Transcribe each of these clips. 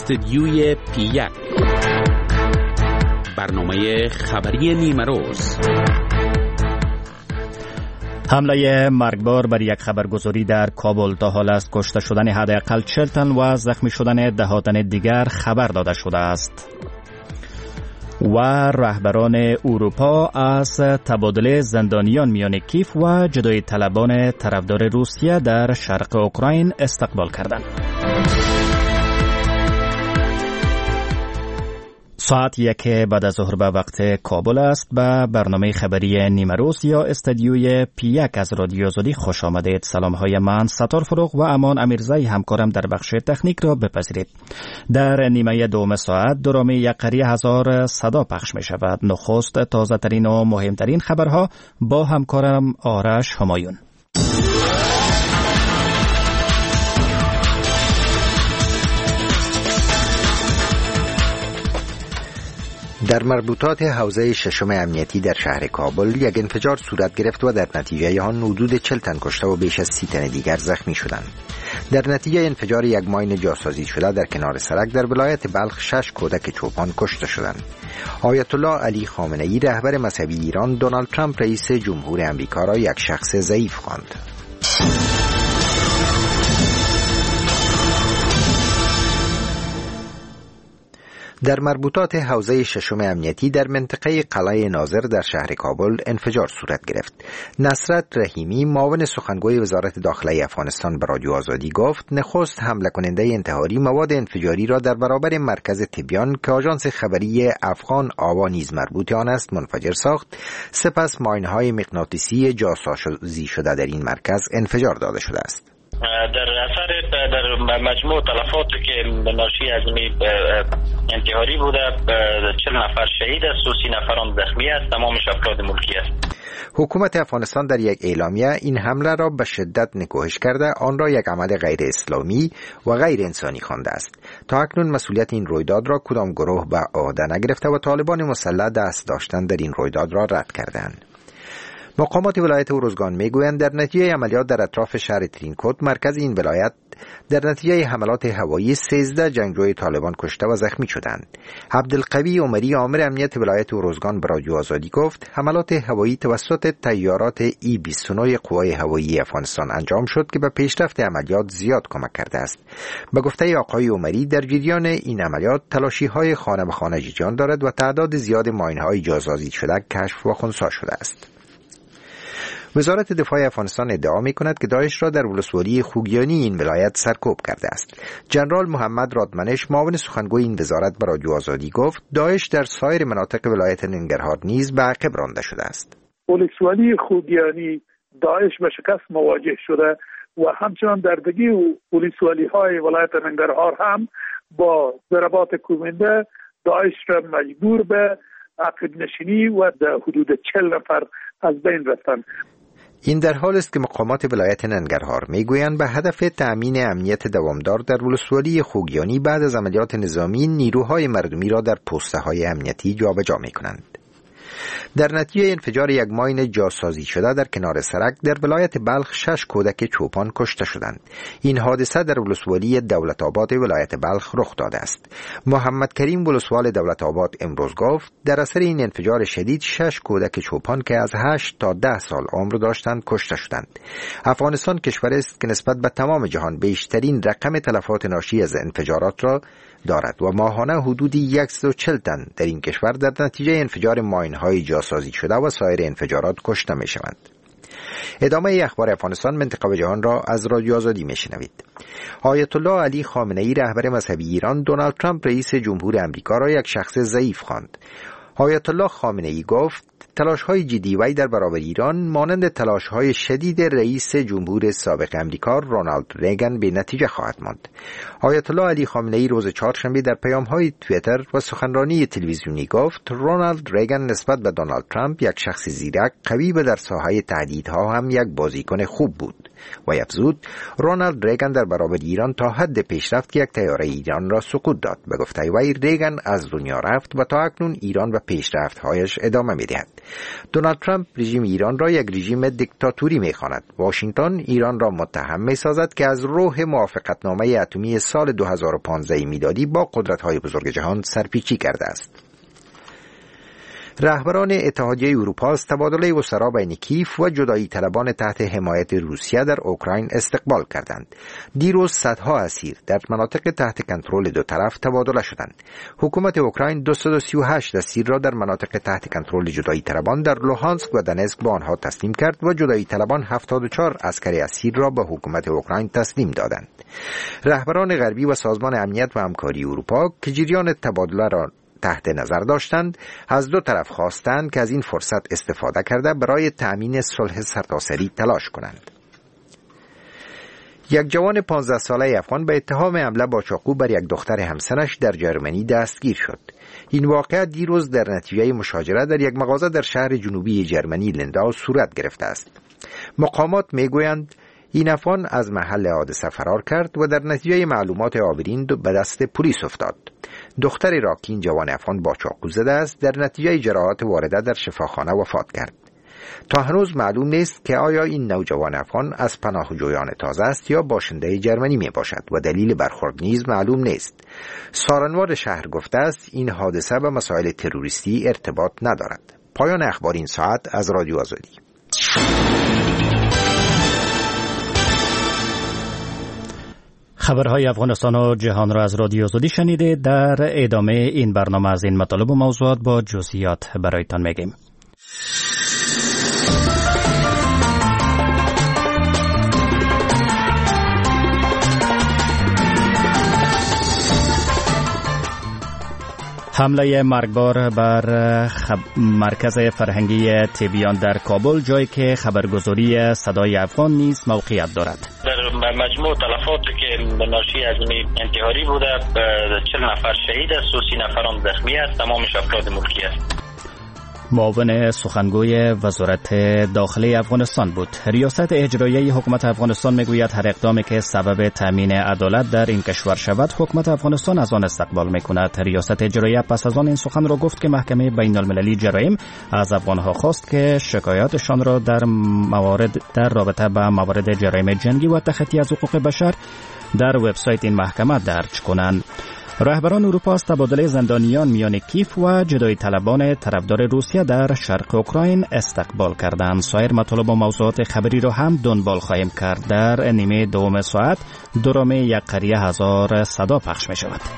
استدیوی پی1 برنامه خبری نیمروز. حمله مرگبار بر یک خبرگزاری در کابل تا حال از کشته شدن حداقل 40 تن و زخمی شدن 10 تن دیگر خبر داده شده است. و رهبران اروپا از تبادل زندانیان میان کیف و جدایی طلبان طرفدار روسیه در شرق اوکراین استقبال کردند. ساعت 1 بعد از ظهر به وقت کابل است. به برنامه خبری نیمروز یا استدیوی پی1 از رادیو آزادی خوش آمدید. سلام های من ستار فروغ و امان امیرزایی همکارم در بخش تکنیک را بپذیرید. در نیمه دوم ساعت درامه یقری 1000 صدا پخش می شود. نخست تازه ترین و مهمترین خبرها با همکارم آرش همایون. در مربوطات حوزه ششم امنیتی در شهر کابل یک انفجار صورت گرفت و در نتیجه آن حدود 40 تن کشته و بیش از 30 تن دیگر زخمی شدند. در نتیجه انفجار یک ماین جاسازی شده در کنار سرک در ولایت بلخ 6 کودک چوپان کشته شدند. آیت الله علی خامنه‌ای رهبر مذهبی ایران دونالد ترامپ رئیس جمهور آمریکا را یک شخص ضعیف خواند. در مربوطات حوزه ششم امنیتی در منطقه قلعه ناظر در شهر کابل انفجار صورت گرفت. نصرت رحیمی معاون سخنگوی وزارت داخله افغانستان به رادیو آزادی گفت نخست حمله کننده انتحاری مواد انفجاری را در برابر مرکز تبیان که آژانس خبری افغان آوا نیز مربوط آن است منفجر ساخت. سپس ماین‌های مغناطیسی جاسازی شده در این مرکز انفجار داده شده است. در اثر در مجموع تلفاتی که ناشی از انتحاری بوده 40 نفر شهید است و 30 نفران زخمی است. تمامش افراد ملکی است. حکومت افغانستان در یک اعلامیه این حمله را به شدت نکوهش کرده آن را یک عمل غیر اسلامی و غیر انسانی خوانده است. تا اکنون مسئولیت این رویداد را کدام گروه به عهده نگرفته و طالبان مسلح دست داشتن در این رویداد را رد کردند. مقامات ولایت اروزگان میگویند در نتیجه عملیات در اطراف شهر ترینکوت مرکز این ولایت در نتیجه حملات هوایی 13 جنگجوی طالبان کشته و زخمی شدند. عبدالقوی عمری آمر امنیت ولایت اروزگان به رادیو آزادی گفت حملات هوایی توسط طیارات ای-29 قوای هوایی افغانستان انجام شد که به پیشرفت عملیات زیاد کمک کرده است. به گفته آقای عمری در جریان این عملیات تلاشی‌های خانه به خانه جریان دارد و تعداد زیاد ماین‌های جاسازی شده کشف و خنثی شده است. وزارت دفاع افغانستان ادعا می‌کند که داعش را در ولسوالی خوگیانی این ولایت سرکوب کرده است. جنرال محمد رادمنش معاون سخنگوی این وزارت به رادیو آزادی گفت داعش در سایر مناطق ولایت ننگرهار نیز به عقب رانده شده است. ولسوالی خوگیانی داعش به شکست مواجه شده و همچنان در دیگر ولسوالی‌های ولایت ننگرهار هم با ضربات کوبنده داعش را مجبور به عقب نشینی و در حدود 40 نفر از بین رفتند. این در حال است که مقامات ولایت ننگرهار میگویند به هدف تأمین امنیت دوامدار در ولسوالی خوگیانی بعد از عملیات نظامی نیروهای مردمی را در پست‌های امنیتی جابجا می‌کنند. در نتیجه انفجار یک ماین جاسازی شده در کنار سرک در ولایت بلخ 6 کودک چوپان کشته شدند. این حادثه در ولسوالی دولت آباد ولایت بلخ رخ داده است. محمد کریم ولسوال دولت آباد امروز گفت در اثر این انفجار شدید 6 کودک چوپان که از 8 تا 10 سال عمر داشتند کشته شدند. افغانستان کشوری است که نسبت به تمام جهان بیشترین رقم تلفات ناشی از انفجارات را دارد و ماهانه حدودی 140 تن در این کشور در نتیجه انفجار ماین‌های جاسازی شده و سایر انفجارات کشته می‌شوند. ادامه اخبار افغانستان منطقه و جهان را از رادیو آزادی میشنوید. آیت الله علی خامنه‌ای رهبر مذهبی ایران دونالد ترامپ رئیس جمهور آمریکا را یک شخص ضعیف خواند. آیت الله خامنه‌ای گفت تلاش‌های جدی وی در برابر ایران مانند تلاش‌های شدید رئیس جمهور سابق آمریکا رونالد ریگان به نتیجه خواهد ماند. آیت الله علی خامنه‌ای روز چهارشنبه در پیام‌های توییتر و سخنرانی تلویزیونی گفت رونالد ریگان نسبت به دونالد ترامپ یک شخص زیرک قوی و در ساحه تهدیدها هم یک بازیکن خوب بود و افزود رونالد ریگان در برابر ایران تا حد پیشرفت که یک طیاره ایران را سقوط داد. به گفته وی ریگان از دنیا رفت و تا اکنون ایران به پیشرفت‌هایش ادامه می‌دهد. دونالد ترامپ رژیم ایران را یک رژیم دیکتاتوری می‌خواند. واشنگتن ایران را متهم می‌سازد که از روح موافقتنامه اتمی سال 2015 میلادی با قدرت‌های بزرگ جهان سرپیچی کرده است. رهبران اتحادیه اروپا از تبادل وزرا بین کیف و جدایی طلبان تحت حمایت روسیه در اوکراین استقبال کردند. دیروز صدها اسیر در مناطق تحت کنترل دو طرف تبادله شدند. حکومت اوکراین 238 اسیر را در مناطق تحت کنترل جدایی طلبان در لوهانسک و دنسک به آنها تسلیم کرد و جدایی طلبان 74 عسکر اسیر را به حکومت اوکراین تسلیم دادند. رهبران غربی و سازمان امنیت و همکاری اروپا که جریان تبادله را تحت نظر داشتند از دو طرف خواستند که از این فرصت استفاده کرده برای تأمین صلح سرتاسری تلاش کنند. یک جوان 15 ساله افغان به اتهام حمله با چاقو بر یک دختر همسنش در جرمنی دستگیر شد. این واقعه دیروز در نتیجه مشاجره در یک مغازه در شهر جنوبی جرمنی لنداو صورت گرفته است. مقامات میگویند این افغان از محل حادثه فرار کرد و در نتیجه معلومات عابرین به دست پلیس افتاد. دختری را که این جوان افغان با چاقو زده است در نتیجه جراحات وارده در شفاخانه وفات کرد. تا هنوز معلوم نیست که آیا این نوجوان افغان از پناهجویان تازه است یا باشنده جرمنی می باشد و دلیل برخورد نیز معلوم نیست. سارنوار شهر گفته است این حادثه به مسائل تروریستی ارتباط ندارد. پایان اخبار این ساعت از رادیو آزادی. خبرهای افغانستان و جهان را از رادیو آزادی شنیده. در ادامه این برنامه از این مطالب و موضوعات با جزئیات برایتان میگیم. حمله مرگبار بر مرکز فرهنگی تبیان در کابل، جایی که خبرگزاری صدای افغان نیز موقعیت دارد. در مجموع تلفاتی که ناشی از انتحاری بوده 40 نفر شهید است و 30 نفران زخمی است، تمامش افراد ملکی است. معاون سخنگوی وزارت داخلی افغانستان بود. ریاست اجرایی حکومت افغانستان میگوید هر اقدامی که سبب تامین عدالت در این کشور شود حکومت افغانستان از آن استقبال میکند. ریاست اجرایی پس از آن این سخن را گفت که محکمه بین المللی جرایم از افغانها خواست که شکایاتشان را در رابطه با موارد جرایم جنگی و تخطی از حقوق بشر در وبسایت این محکمه درج کنند. رهبران اروپا از تبادل زندانیان میان کیف و جدایی طلبان طرفدار روسیه در شرق اوکراین استقبال کردند. سایر مطالب و موضوعات خبری را هم دنبال خواهیم کرد. در نیمه دوم ساعت درامه یک قریه هزار صدا پخش می شود.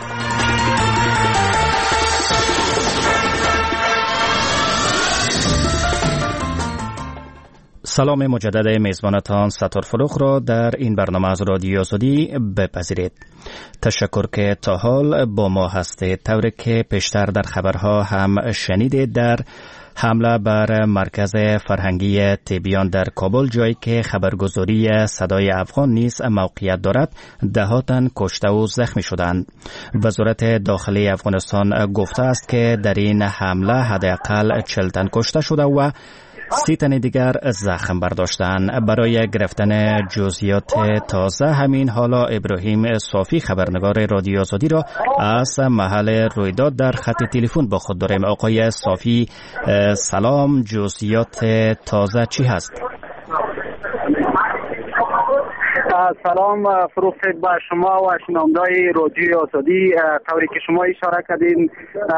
سلام مجدد میزبانتان ستار فروغ را در این برنامه از رادیو آزادی بپذیرید. تشکر که تا حال با ما هستید. طوری که پیشتر در خبرها هم شنیدید، در حمله بر مرکز فرهنگی تبیان در کابل، جایی که خبرگزاری صدای افغان نیز موقعیت دارد، ده‌ها تن کشته و زخمی شدند. وزارت داخلی افغانستان گفته است که در این حمله حداقل 40 تن کشته شده و 30 تن دیگر زخم برداشتند. برای گرفتن جزئیات تازه همین حالا ابراهیم صافی خبرنگار رادیو آزادی را از محل رویداد در خط تلفن با خود داریم. آقای صافی سلام، جزئیات تازه چی هست؟ سلام فروخت با شما و شنوندای رادیو آزادی. طوری که شما اشاره کردین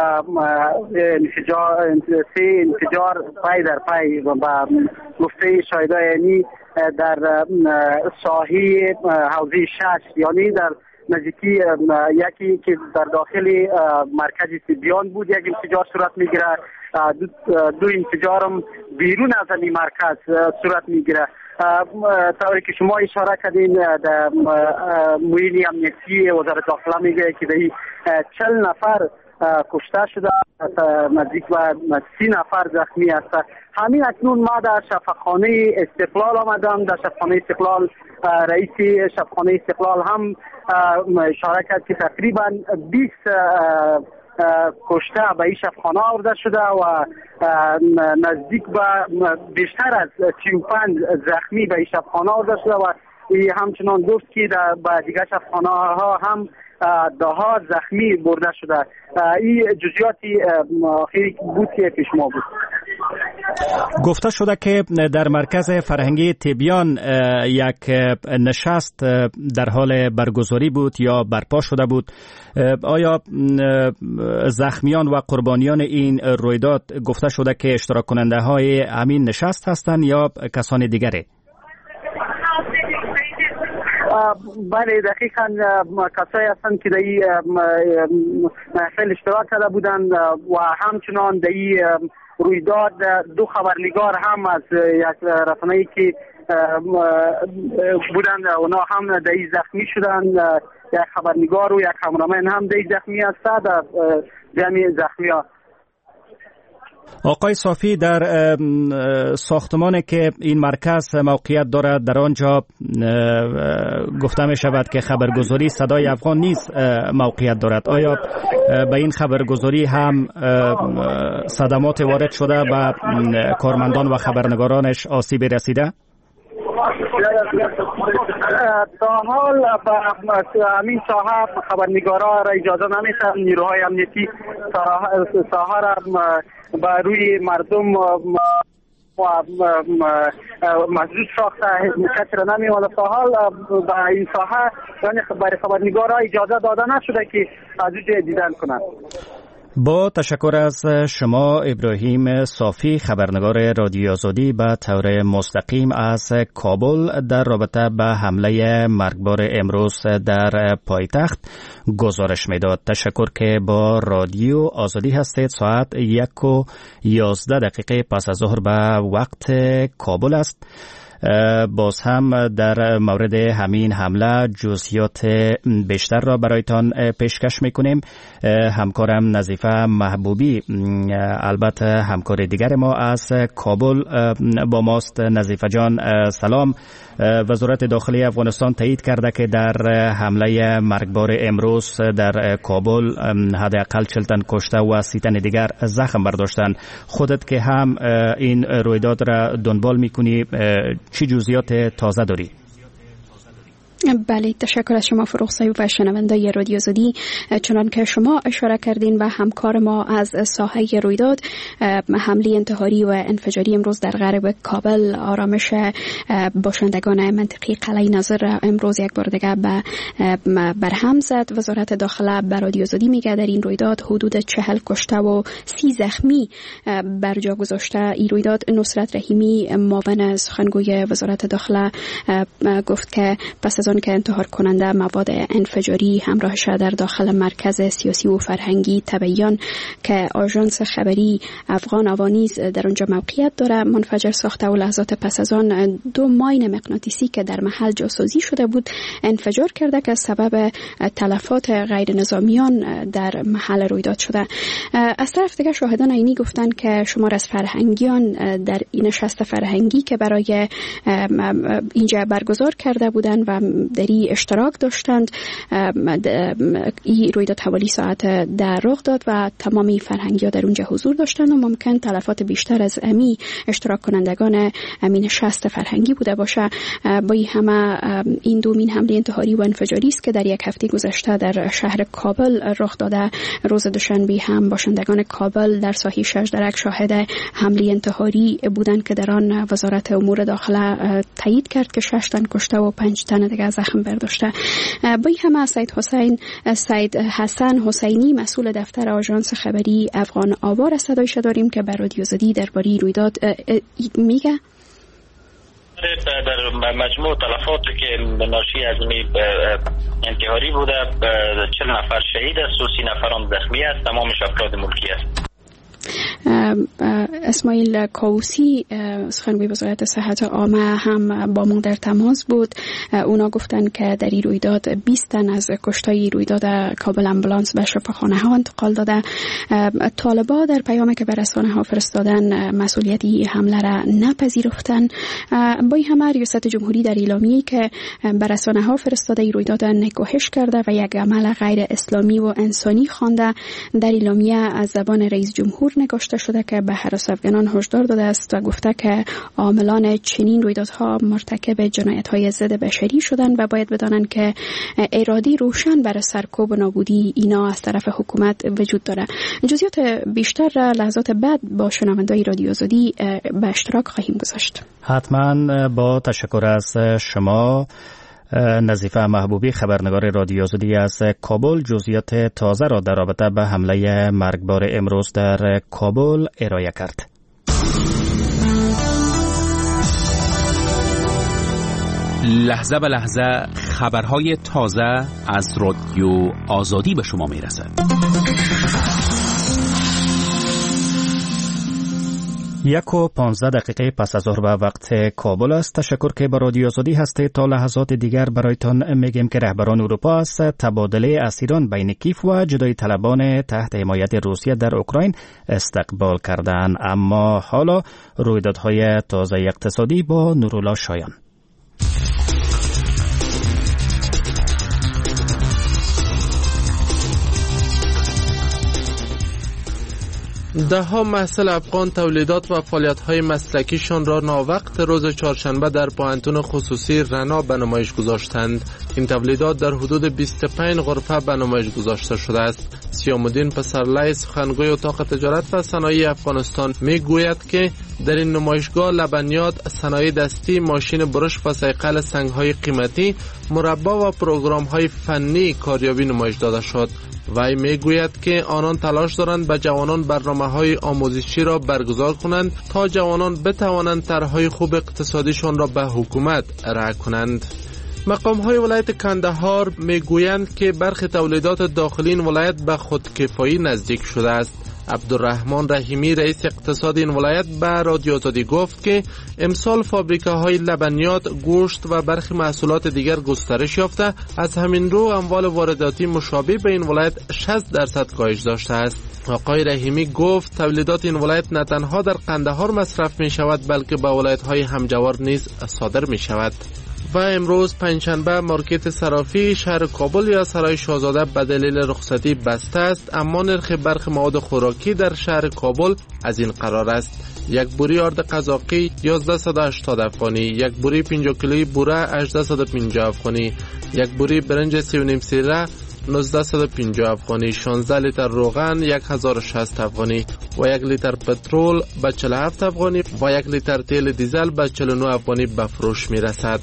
انفجار پای در پای و گفته شاهدای در ساحه حوزه 6 یعنی در نزدیکی یکی که در داخل مرکز تبیان بود یک انفجار صورت میگیره. دو انفجار هم بیرون از این مرکز صورت میگیره. طوری که شما اشاره کردین در معین امنیتی وزارت داخله میگه که در 40 نفر کشته شده، نزدیک و 30 نفر زخمی است. همین اکنون ما در شفاخانه استقلال آمدم. در شفاخانه استقلال رئیس شفاخانه استقلال هم اشاره کرد که تقریبا 20 کشته به این شفاخانه آورده شده و نزدیک به بیشتر از 35 زخمی به این شفاخانه آورده شده و ای همچنان گفت که در دیگر شفخانه ها هم ده‌ها زخمی برده شده. این جزئیاتی آخری بود که پیش ما بود. گفته شده که در مرکز فرهنگی تبیان یک نشست در حال برگزاری بود یا برپا شده بود. آیا زخمیان و قربانیان این رویداد گفته شده که اشتراک کننده های همین نشست هستند یا کسان دیگره؟ بله دقیقاً کسایی هستند که در این محفل اشتراک کرده بودند و همچنان در این رویداد دو خبرنگار هم از یک رسانه‌ای که بودند اونا هم در این زخمی شدند. یک خبرنگار و یک کامرامن هم در این زخمی هستند در جمعی زخمی ها. آقای صافی، در ساختمانی که این مرکز موقعیت دارد در آنجا گفته می شود که خبرگزاری صدای افغان نیز موقعیت دارد. آیا به این خبرگزاری هم صدمات وارد شده و کارمندان و خبرنگارانش آسیبی رسیده؟ تا حال همین ساحه خبرنگارا را اجازه نمیدن. نیروهای امنیتی ساحه را با روی مردم محدود ساخته کسی را نمی‌وانه. تا حال با این ساحه یعنی برای خبرنگارا اجازه داده نشده که از اونجا دیدن کنند. با تشکر از شما ابراهیم صافی، خبرنگار رادیو آزادی، به طور مستقیم از کابل در رابطه به حمله مرگبار امروز در پایتخت گزارش میداد. تشکر که با رادیو آزادی هستید. ساعت 1:11 پس از ظهر به وقت کابل است. باز هم در مورد همین حمله جزئیات بیشتر را برایتان پیشکش میکنیم. همکارم نظیفه محبوبی، البته همکار دیگر ما از کابل با ماست. نظیفه جان سلام. وزارت داخلی افغانستان تایید کرده که در حمله مرگبار امروز در کابل حداقل 40 تن کشته و 30 تن دیگر زخم برداشتند. خودت که هم این رویداد را دنبال میکنی، چی جزئیات تازه داری؟ بله، تشکر از شما فروغ صاحب و شنوندای رادیو آزادی. چنان که شما اشاره کردین و همکار ما از ساحه رویداد، حمله انتحاری و انفجاری امروز در غرب کابل آرامش باشندگان منطقه قلعه ناظر امروز یک بار دیگر برهم زد. وزارت داخله به رادیو آزادی میگه در این رویداد حدود 40 کشته و 30 زخمی بر جا گذاشته. این رویداد نصرت رحیمی معاون سخنگوی وزارت داخله گفت که پس از که انتحار کننده مواد انفجاری همراهش در داخل مرکز سیاسی و فرهنگی تبیان که آژانس خبری افغان آوانیز در اونجا موقعیت داره منفجر ساخته و لحظات پس از آن 2 ماین مغناطیسی که در محل جاسازی شده بود انفجار کرده که سبب تلفات غیر نظامیان در محل رویداد شده. از طرف دیگر شاهدان عینی گفتند که شمار از فرهنگیان در این نشست فرهنگی که برای اینجا برگزار کرده بودند و دری اشتراک داشتند، این رویداد حوالی ساعت 10 رخ داد و تمامی فرهنگی‌ها در اونجا حضور داشتند و ممکن تلفات بیشتر از امی اشتراک کنندگان امین نشست فرهنگی بوده باشه. با این همه این دومین حمله انتحاری و انفجاری است که در یک هفته گذشته در شهر کابل رخ داده. روز دوشنبه هم باشندگان کابل در ساحه شجدرک شاهد حمله انتحاری بودند که در آن وزارت امور داخله تایید کرد که 6 تن کشته و 5 تن دیگر زخم برداشته. با این همه سید حسن حسینی مسئول دفتر آژانس خبری افغان آوا را صدایش داریم که بر رادیو آزادی درباره رویداد میگه. در مجموع تلفاتی که ناشی از انتحاری بوده 40 نفر شهید است و 30 نفران زخمی است. تمامش افراد ملکی است. اسماعیل کاوسی سخنگوی وزارت صحت عامه هم با ما در تماس بود. اونا گفتن که در این رویداد 20 تن از کشتای رویداد کابل امبولانس به شفاخانه ها انتقال داده. طالبا در پیامی که به رسانه ها فرستادن مسئولیت این حمله را نپذیرفتن. با این همه ریاست جمهوری در اعلامیه‌ای که به رسانه ها فرستاده این رویداد نکوهش کرده و یک عمل غیر اسلامی و انسانی خوانده. در اعلامیه از زبان رئیس جمهور نگاشته شده کرده که به هراس افغانان هشدار داده است و گفته که عاملان چنین رویدادها مرتکب جنایت‌های ضد بشری شدند و باید بدانند که اراده روشن برای سرکوب و نابودی اینا از طرف حکومت وجود داره. جزئیات بیشتر لحظات بعد با شنوندگان رادیو آزادی به اشتراک خواهیم گذاشت. حتما. با تشکر از شما نظیفه محبوبی، خبرنگار رادیو آزادی از کابل، جزئیات تازه را در رابطه به حمله مرگبار امروز در کابل ارائه کرد. لحظه به لحظه خبرهای تازه از رادیو آزادی به شما میرسد. 1:15 پس از ظهر به وقت کابل است. تشکر که با رادیو آزادی هستید. تا لحظات دیگر برایتان میگیم که رهبران اروپا از تبادله اسیران بین کیف و جدایی طلبان تحت حمایت روسیه در اوکراین استقبال کردند. اما حالا رویدادهای تازه اقتصادی با نورالله شایان. ده‌ها محصل افغان تولیدات و فعالیت‌های مسلکیشان را ناوقت روز چهارشنبه در پوهنتون خصوصی رنا به نمایش گذاشتند. این تولیدات در حدود 25 غرفه به نمایش گذاشته شده است. سیام‌الدین پسرلی، سخنگوی اتاق تجارت و صنایع افغانستان، میگوید که در این نمایشگاه لبنیات، صنایع دستی، ماشین برش و صیقل سنگ‌های قیمتی، مربا و پروگرام‌های فنی کاریابی نمایش داده شد. وی میگوید که آنان تلاش دارند به جوانان برنامه‌های آموزشی را برگزار کنند تا جوانان بتوانند طرح‌های خوب اقتصادیشان را به حکومت ارائه کنند. مقام‌های ولایت کندهار میگویند که برخی تولیدات داخلی این ولایت به خودکفایی نزدیک شده است. عبدالرحمن رحیمی، رئیس اقتصاد این ولایت، به رادیو آزادی گفت که امسال فابریکه‌های لبنیات، گوشت و برخی محصولات دیگر گسترش یافته، از همین رو اموال وارداتی مشابه به این ولایت 60% کاهش داشته است. آقای رحیمی گفت تولیدات این ولایت نه تنها در قندهار مصرف می شود بلکه به ولایت‌های همجوار نیز صادر می شود. و امروز پنجشنبه مارکت صرافی شهر کابل یا سرای شاهزاده به دلیل رخصتی بسته است، اما نرخ برخی مواد خوراکی در شهر کابل از این قرار است: یک بوری آرد قزاقی 1180 افغانی، یک بوری 50 کیلویی بوره 1850 افغانی، یک بوری برنج 3.5 سیره 1950 افغانی، 16 لیتر روغن 1060 افغانی و 1 لیتر پترول به 47 افغانی و 1 لیتر تیل دیزل به 49 افغانی به فروش می رسد.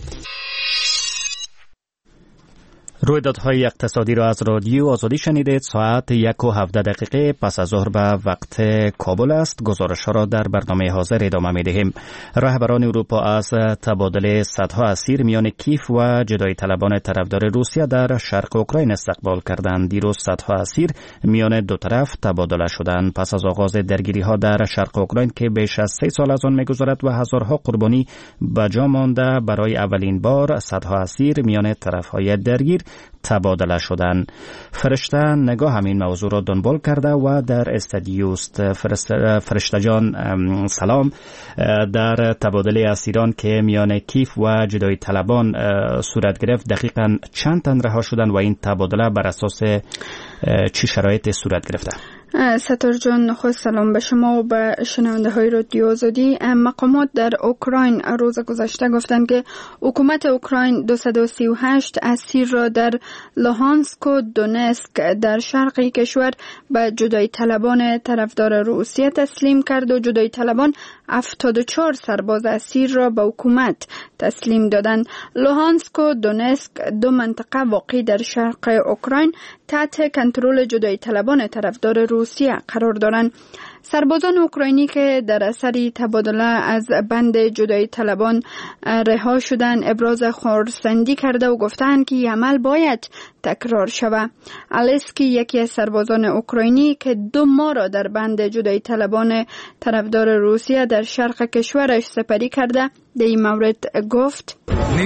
رویدادهای اقتصادی را از رادیو آزادی شنیدید. ساعت 1:17 پس از ظهر به وقت کابل است. گزارش‌ها را در برنامه حاضر ادامه می‌دهیم. رهبران اروپا از تبادل صدها اسیر میان کیف و جدایی طلبان طرفدار روسیه در شرق اوکراین استقبال کردند. دیروز صدها اسیر میان دو طرف تبادله شدند پس از آغاز درگیری‌ها در شرق اوکراین که بیش از 3 سال از آن می‌گذرد و هزارها قربانی به جا مانده. برای اولین بار صدها اسیر میان طرف‌های درگیر تبادله شدن. فرشته نگاه همین موضوع را دنبال کرده و در استودیو است. فرشته جان سلام. در تبادله اسیران که میان کیف و جدایی طلبان صورت گرفت دقیقاً چند تن رها شدن و این تبادله بر اساس چه شرایط صورت گرفته؟ ستار جان، نخست سلام به شما و به شنونده های رادیو آزادی. مقامات در اوکراین روز گذشته گفتند که حکومت اوکراین 238 اسیر را در لوهانسک و دونسک در شرقی کشور به جدایی طلبان طرفدار روسیه تسلیم کرد و جدایی طلبان 74 سرباز اسیر را به حکومت تسلیم دادند. لوهانسک و دونسک دو منطقه واقع در شرق اوکراین تحت کنترل جدایی طلبان طرفدار روسیه قرار دارند. سربازان اوکراینی که در اثر تبادله از بند جدایی طلبان رها شدند ابراز خرسندی کرده و گفتند که این عمل باید تکرار شود. السکی، یکی از سربازان اوکراینی که 2 ماه را در بند جدایی طلبان طرفدار روسیه در شرق کشورش سپری کرده، در این مورد گفت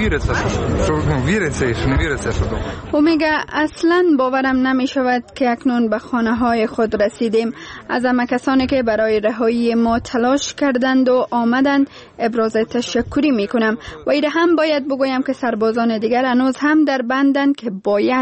او میگه اصلا باورم نمی شود که اکنون به خانه های خود رسیدیم. از همه کسانی که برای رهایی ما تلاش کردند و آمدند ابراز تشکری می کنم و ایره هم باید بگویم که سربازان دیگر هنوز هم در بندند که باید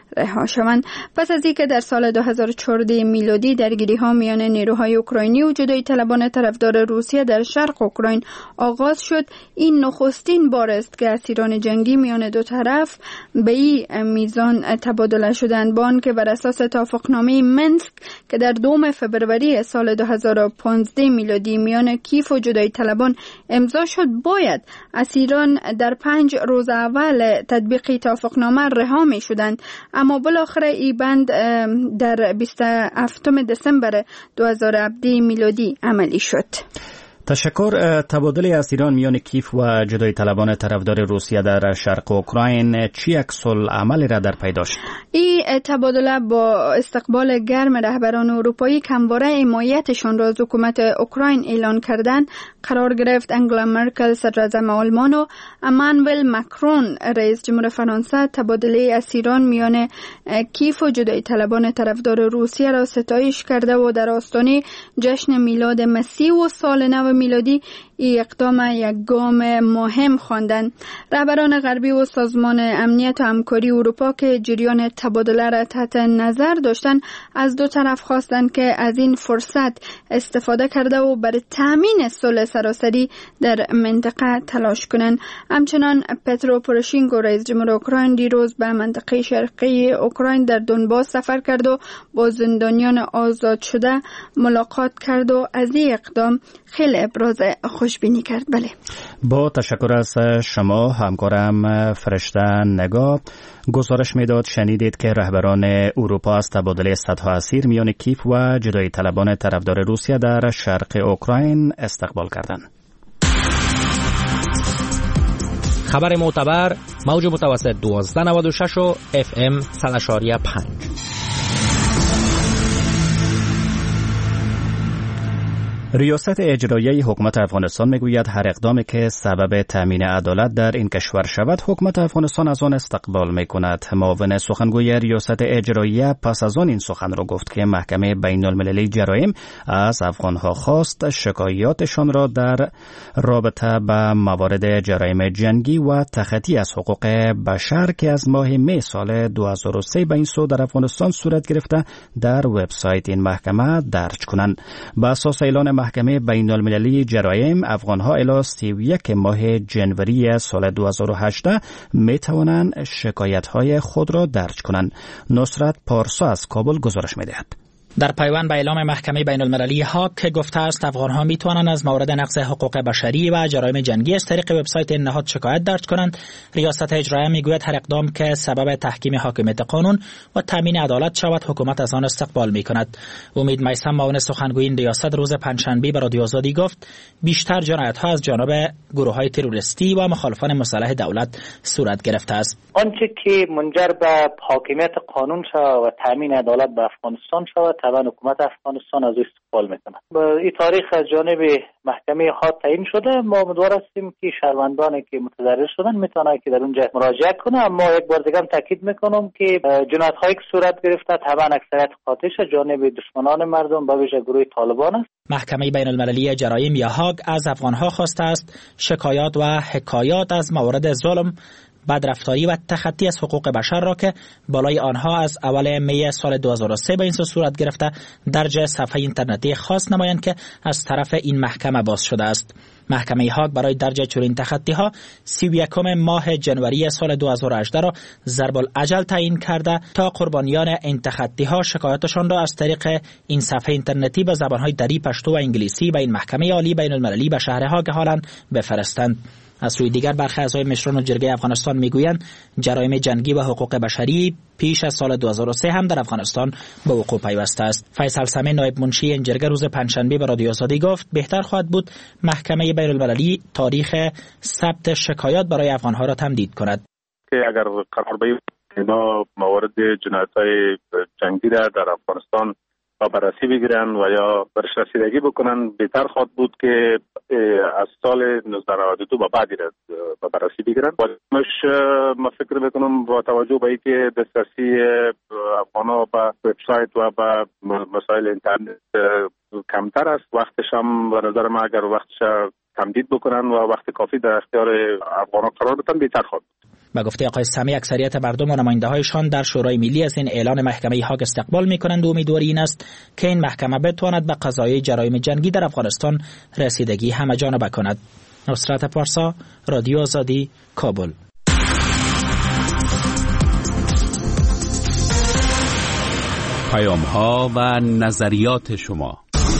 رها شوند. پس از اینکه در سال 2014 میلادی درگیری‌ها میان نیروهای اوکراینی و جدایی طلبان طرفدار روسیه در شرق اوکراین آغاز شد، این نخستین بار است که اسیران جنگی میان دو طرف به این میزان تبادله شدند. با آنکه بر اساس توافقنامه منسک که در 2 فبروری سال 2015 میلادی میان کیف و جدایی طلبان امضا شد، باید اسیران در 5 روز اول تطبیق توافقنامه رها می شدند، اما بالاخره این بند در 27 دسامبر 2017 میلادی عملی شد. تشکر. تبادل اسیران میان کیف و جدایی طلبان طرفدار روسیه در شرق اوکراین چی عکس العملی را در پی داشت؟ این تبادله با استقبال گرم رهبران اروپایی که همواره حمایتشان را از حکومت اوکراین اعلان کردند قرار گرفت. انگلا مرکل صدراعظم آلمان و امانوئل ماکرون رئیس جمهور فرانسه تبادله اسیران میان کیف و جدایی طلبان طرفدار روسیه را ستایش کرده و در آستانه جشن میلاد مسیح و سال نو میلادی این اقدام یک گام مهم خواندند. رهبران غربی و سازمان امنیت و همکاری اروپا که جریان تبادله را تحت نظر داشتند از دو طرف خواستند که از این فرصت استفاده کرده و برای تامین صلح سراسری در منطقه تلاش کنند. همچنان پترو پوروشنکو رئیس جمهور اوکراین دیروز به منطقه شرقی اوکراین در دونباس سفر کرد و با زندانیان آزاد شده ملاقات کرد و از این اقدام خیلی ابراز خوشبینی کرد. بله، با تشکر از شما همکارم فرشته نگاه. گزارش میداد شنیدید که رهبران اروپا از تبادله صدها اسیر میان کیف و جدایی طلبان طرفدار روسیه در شرق اوکراین استقبال کردند. خبر معتبر موج متوسط 1296 و FM 100.5. ریاست اجرایی حکومت افغانستان میگوید هر اقدامی که سبب تامین عدالت در این کشور شود حکومت افغانستان از آن استقبال میکند. معاون سخنگوی ریاست اجرایی پس از آن این سخن را گفت که محکمه بین المللی جرایم از افغانها خواست شکایاتشان را در رابطه با موارد جرایم جنگی و تخطی از حقوق بشر که از ماه می سال 2003 به این سو در افغانستان صورت گرفته در وبسایت این محکمه درج کنند. با اساس اعلان محکمه بین المللی جرایم افغانها الی 31 ماه جنوری سال 2018 می توانند شکایت‌های خود را درج کنند. نصرت پارسا از کابل گزارش می دهد. در پیوند به اعلام محکمه بین المللی هاگ که گفته است افغانها می توانند از مورد نقض حقوق بشری و جرایم جنگی از طریق وبسایت این نهاد شکایت درج کنند، ریاست اجرایی میگوید هر اقدام که سبب تحکیم حاکمیت قانون و تامین عدالت شود حکومت از آن استقبال می کند. امید میثم معاون سخنگوی این ریاست روز پنجشنبه به رادیو آزادی گفت بیشتر جنایت‌ها از جانب گروه‌های تروریستی و مخالفان مسلح دولت صورت گرفته است. آنچه که منجر به حاکمیت قانون شود و تامین عدالت به افغانستان شود طبعا حکومت افغانستان از استقبال میکنه. این تاریخ از جانب محکمه ها تعیین شده. ما امیدوار هستیم که شهروندانی که متضرر شدن میتونن که در اونجا مراجعه کنه. اما یک بار دیگه هم تاکید میکنم که جنایت هایی که صورت گرفته طبعا اکثریت قاطعش جانب دشمنان مردم به ویژه گروه طالبان است. محکمه بین المللی جرایم یا هاگ از افغانها خواسته است شکایات و حکایات از موارد ظلم، بدرفتاری و تخطی از حقوق بشر را که بالای آنها از اول می سال 2003 به این صورت گرفته درج صفحه اینترنتی خاص نمایند که از طرف این محکمه باز شده است. محکمه هاگ برای درج چنین تخطی ها 31 ماه جنوری سال 2018 را ضرب الاجل تعیین کرده تا قربانیان این تخطی ها شکایاتشان را از طریق این صفحه اینترنتی به زبانهای دری، پشتو و انگلیسی به این محکمه عالی بین المللی به شهر هاگ هالند بفرستند. از سوی دیگر برخی اعضای مشران و جرگه افغانستان میگویند جرایم جنگی و حقوق بشری پیش از سال 2003 هم در افغانستان به وقوع پیوسته است. فیصل سمی نایب منشی این جرگه روز پنجشنبه به رادیو آزادی گفت بهتر خواهد بود محکمه بین المللی تاریخ ثبت شکایات برای افغانها را تمدید کند. که اگر قرار به اینا موارد جنایت‌های جنگی را در افغانستان با بررسی بگیرن و یا برش رسیدگی بکنن بهتر خواهد بود که از سال 1992 به بعدی را با بررسی بگیرن. ما فکر میکنم با توجه به اینکه دسترسی افغان‌ها به وبسایت و به مسائل اینترنت کمتر است، وقتش هم به نظر من اگر وقتش تمدید بکنن و وقت کافی در اختیار افغان‌ها قرار بدن بهتر خواهد بود. به گفته آقای سمی، اکثریت مردم و نماینده‌هایشان در شورای ملی از این اعلان محکمه هاگ استقبال می‌کنند و امیدواری این است که این محکمه بتواند به قضایای جرایم جنگی در افغانستان رسیدگی همه‌جانبه کند. نصرت پارسا، رادیو آزادی، کابل. پیام‌ها و نظریات شما.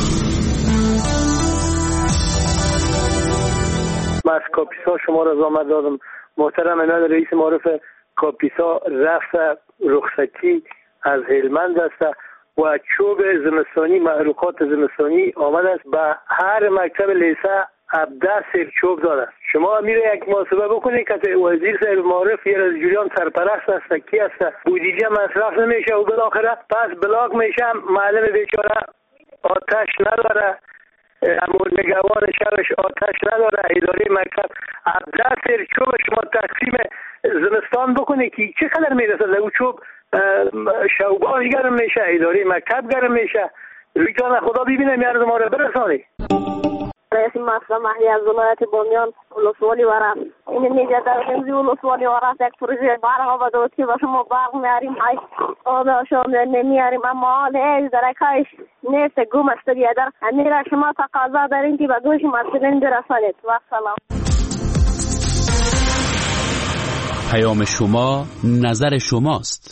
من از کاپیسا شما را زحمت دادم. محترم امام رئیس معارف کاپیسا رفت رخصتی از هلمند است و چوب زمستانی، محروقات زمستانی آمد است. به هر مکتب لیسه 17 سرچوب داد است. شما میره یک محاسبه بکنید که وزیر صاحب معارف یه از جولیان سرپرست است، کی است، بودجه مصرف نمیشه و بالاخره پس بلاک میشه. معلم بیچاره آتش نداره، نگهبان شبش آتش نداره. اداره مکتب 17 سرچوب شما تقسیم زمستان بکنید که چه قدر میرسه؟ او چوب شوگاه گرم میشه، اداره مکتب گرم میشه. جان خدا ببینه میارد ما رو برسانی. رئیس مصرف محلی از ولایت بامیان ولسوالی ورم این میگه در رمزی ولسوالی ورم یک پروژه برق آباد و که با شما برق میاریم آب شما نمیاریم، اما حال درکایش نیست گم است بیادر. امیره شما تقاضا دارین که به گوش مسئولین برسانید. و سلام. پیام شما نظر شماست.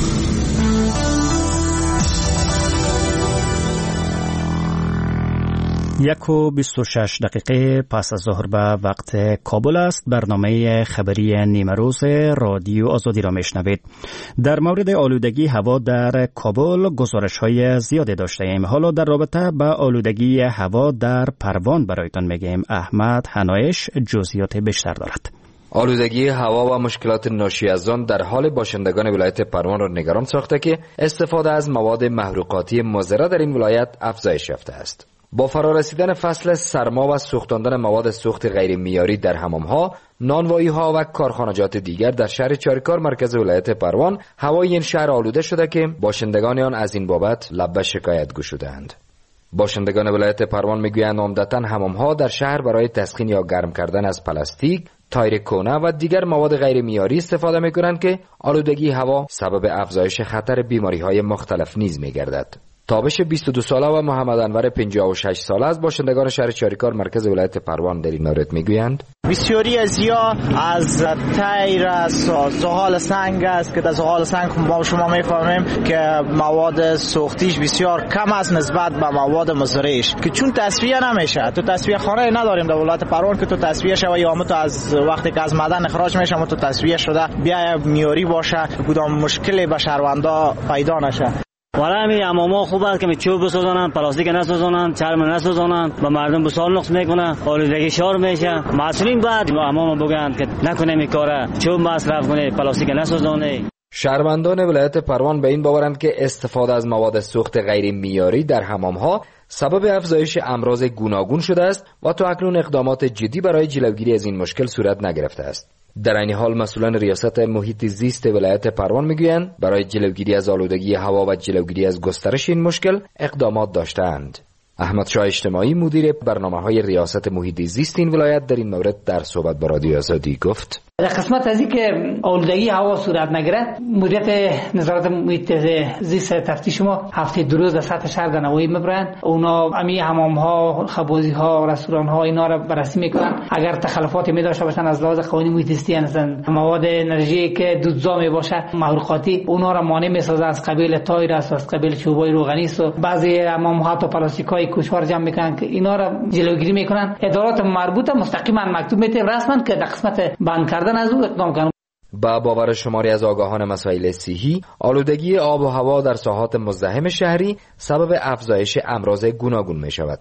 1:26 پس از ظهر به وقت کابل است. برنامه خبری نیمه روز رادیو آزادی را میشنوید. در مورد آلودگی هوا در کابل گزارش‌های زیادی داشته ایم. حالا در رابطه با آلودگی هوا در پروان برایتان میگیم. احمد حنایش جزئیات بیشتر دارد. آلودگی هوا و مشکلات ناشی از آن در حال باشندگان ولایت پروان را نگران ساخته که استفاده از مواد محروقاتی مضر در این ولایت افزایش یافته است. با فرارسیدن فصل سرما و سوختاندن مواد سوخت غیر معیاری در حمام‌ها، نانوایی‌ها و کارخانجات دیگر در شهر چاریکار مرکز ولایت پروان، هوای این شهر آلوده شده که باشندگان آن از این بابت لب به شکایت گشودند. باشندگان ولایت پروان میگویند عمدتاً حمام‌ها در شهر برای تسخین یا گرم کردن از پلاستیک، تایر کونه و دیگر مواد غیر معیاری استفاده می‌کنند که آلودگی هوا سبب افزایش خطر بیماری‌های مختلف نیز می‌گردد. تابش 22 ساله و محمد انور 56 ساله از باشندگان شهر چاریکار مرکز ولایت پروان در این مورد میگویند بسیاری از یا از تایر زغال سنگ است که در زغال سنگ ما شما میفهمیم که مواد سوختیش بسیار کم است نسبت به مواد مضرش که چون تصفیه نمیشه. تو تصفیه خانه نداریم در ولایت پروان که تو تصفیه شوی یا تو از وقتی که از معدن اخراج میشه تو تصفیه شده بیا میاری باشه کدام مشکلی به شهروندا پیدا نشه. والا می حماما خوب است که می چوب بسازونن، پلاستیک نسازونن، چرم نسازونن و مردم بسال نقص میکنن، آلودگی شار میشه. مسئولین باید حماما بگن که نکنه می کاره، چوب مصرف کنه، پلاستیک نسازونه. شهروندان ولایت پروان به این باورند که استفاده از مواد سوخت غیر معیاری در حمام‌ها سبب افزایش امراض گوناگون شده است و تا اکنون اقدامات جدی برای جلوگیری از این مشکل صورت نگرفته است. در این حال مسئولان ریاست محیط زیست ولایت پروان میگویند برای جلوگیری از آلودگی هوا و جلوگیری از گسترش این مشکل اقدامات داشته‌اند. احمد شاه اجتماعی مدیر برنامه‌های ریاست محیط زیست این ولایت در این مورد در صحبت با رادیو آزادی گفت: در قسمت از اینکه آلودگی هوا صورت نگیرد مدیریت نظارت محیط زیست تفتیش ما هفته 2 روز در سطح شهر گنوایی میبرند. اونا امی حمام‌ها، خبازی‌ها، رستوران‌ها اینا را بررسی میکنن. اگر تخلفاتی می داشته باشن از لحاظ قوانین محیط زیستی مثلا مواد انرژی که دودزا می باشه محروقاتی اونا را مانع میسازن از قبیل تایر است، از قبیل چوبای روغنی است. بعضی حمام‌ها تا پلاستیکای کوچوار جمع میکنن که اینا را جلوگیری میکنن. ادارات مربوطه مستقیما مکتوب میتیم رسما که در قسمت بند کردن از او اقدام کنند. با باور شماری از آگاهان مسائل صحی، آلودگی آب و هوا در ساحات مزدحم شهری سبب افزایش امراض گوناگون می شود.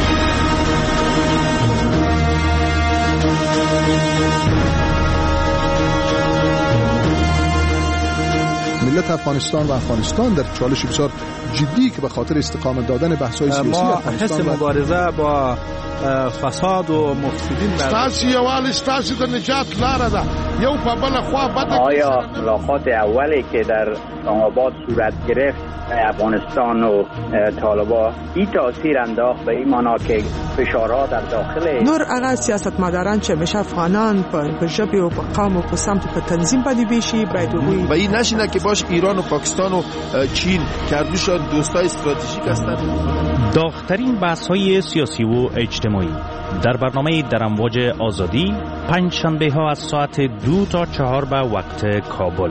ملت افغانستان و افغانستان در چالش بسیار جدی که به خاطر استقامت دادن بحث‌های سیاسی افغانستان حس مبارزه با فساد و مفسدین ستاسو یوال ستاسو د نجات لاره ده یو په بل خوا بده. آیا ملاقات اولی که در اسلام آباد صورت گرفت افغانستان و طالبان این تاثیر انداخت به این معنا که فشارها در داخل نور هغه سیاستمداران چې همیشه افغانان په ژبې او په قوم او په سمت په تنظیم باندې بیشي باید و این نشینه که باش ایران و پاکستان و چین کردوشان دوستای استراتژیک هستند. داغ‌ترین بحث‌های سیاسی و اجتماعی در برنامه در امواج آزادی پنج شنبه ها از ساعت 2 تا 4 به وقت کابل.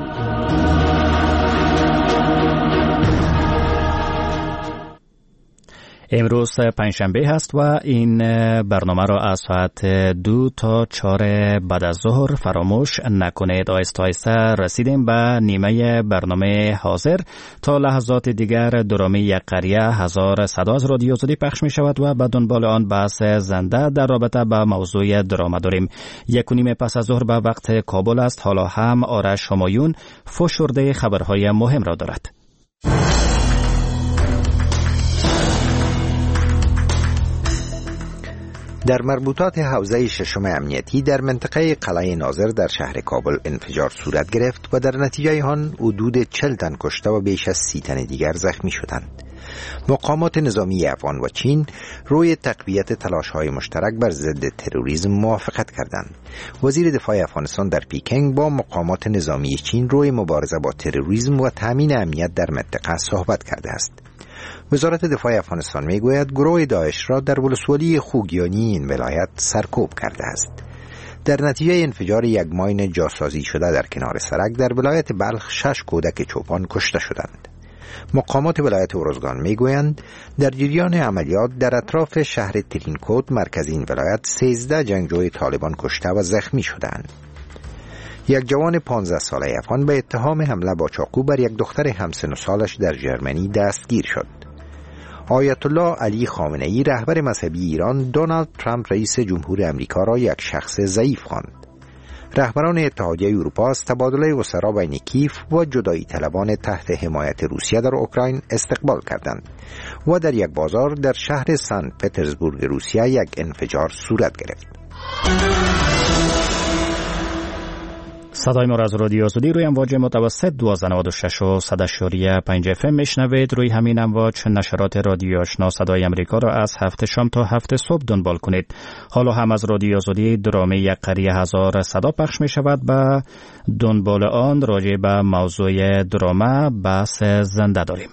امروز پنجشنبه هست و این برنامه را از ساعت 2 تا 4 بعد از ظهر فراموش نکنید. آهسته آهسته رسیدیم به نیمه برنامه حاضر. تا لحظات دیگر درامه یک قریه 1000 صدا از رادیو آزادی پخش می شود و به دنبال آن بحث زنده در رابطه با موضوع دراما داریم. 1:30 پس از ظهر به وقت کابل است. حالا هم آرش همایون فشرده خبرهای مهم را دارد. در مربوطات حوزه ششم امنیتی در منطقه قلعه ناظر در شهر کابل انفجار صورت گرفت و در نتیجه آن حدود 40 تن کشته و بیش از 30 تن دیگر زخمی شدند. مقامات نظامی افغان و چین روی تقویت تلاش‌های مشترک بر ضد تروریسم موافقت کردند. وزیر دفاع افغانستان در پیکنگ با مقامات نظامی چین روی مبارزه با تروریسم و تامین امنیت در منطقه صحبت کرده است. وزارت دفاع افغانستان میگوید گروه داعش را در ولسوالی خوگیانی این ولایت سرکوب کرده است. در نتیجه انفجار یک ماین جاسازی شده در کنار سرک در ولایت بلخ 6 کودک چوپان کشته شدند. مقامات ولایت ارزگان میگویند در جریان عملیات در اطراف شهر ترینکوت مرکز این ولایت 13 جنگجوی طالبان کشته و زخمی شدند. یک جوان 15 ساله افغان به اتهام حمله با چاقو بر یک دختر همسن و سالش در ژرمنی دستگیر شد. آیت الله علی خامنه‌ای رهبر مذهبی ایران دونالد ترامپ رئیس جمهور امریکا را یک شخص ضعیف خواند. رهبران اتحادیه اروپا از تبادله وزرا بین کیف و جدایی طلبان تحت حمایت روسیه در اوکراین استقبال کردند و در یک بازار در شهر سن پترزبورگ روسیه یک انفجار صورت گرفت. صدای ما را از رادیو آزادی روی امواج متوسط 1296 و 100.5 FM میشنوید. روی همین امواج نشرات رادیو آشنا صدای امریکا را از 7 شام تا 7 صبح دنبال کنید. حالا هم از رادیو آزادی درامه یک قریه 1000 صدا پخش می شود. به دنبال آن راجع به موضوع درامه بحث زنده داریم.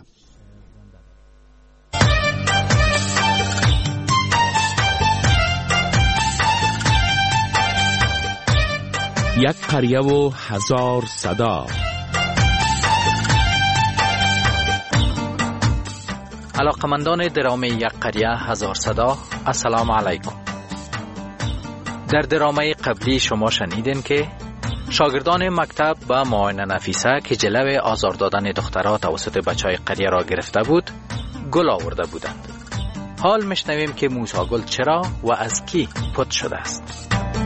یک قریه و 1000 صدا. علاقمندان درامه یک قریه 1000 صدا، السلام علیکم. در درامه قبلی شما شنیدین که شاگردان مکتب به معاینه نفیسه که جلو آزار دادن دخترها توسط بچهای قریه را گرفته بود گل آورده بودند. حال میشنویم که موسی گل چرا و از کی پت شده است.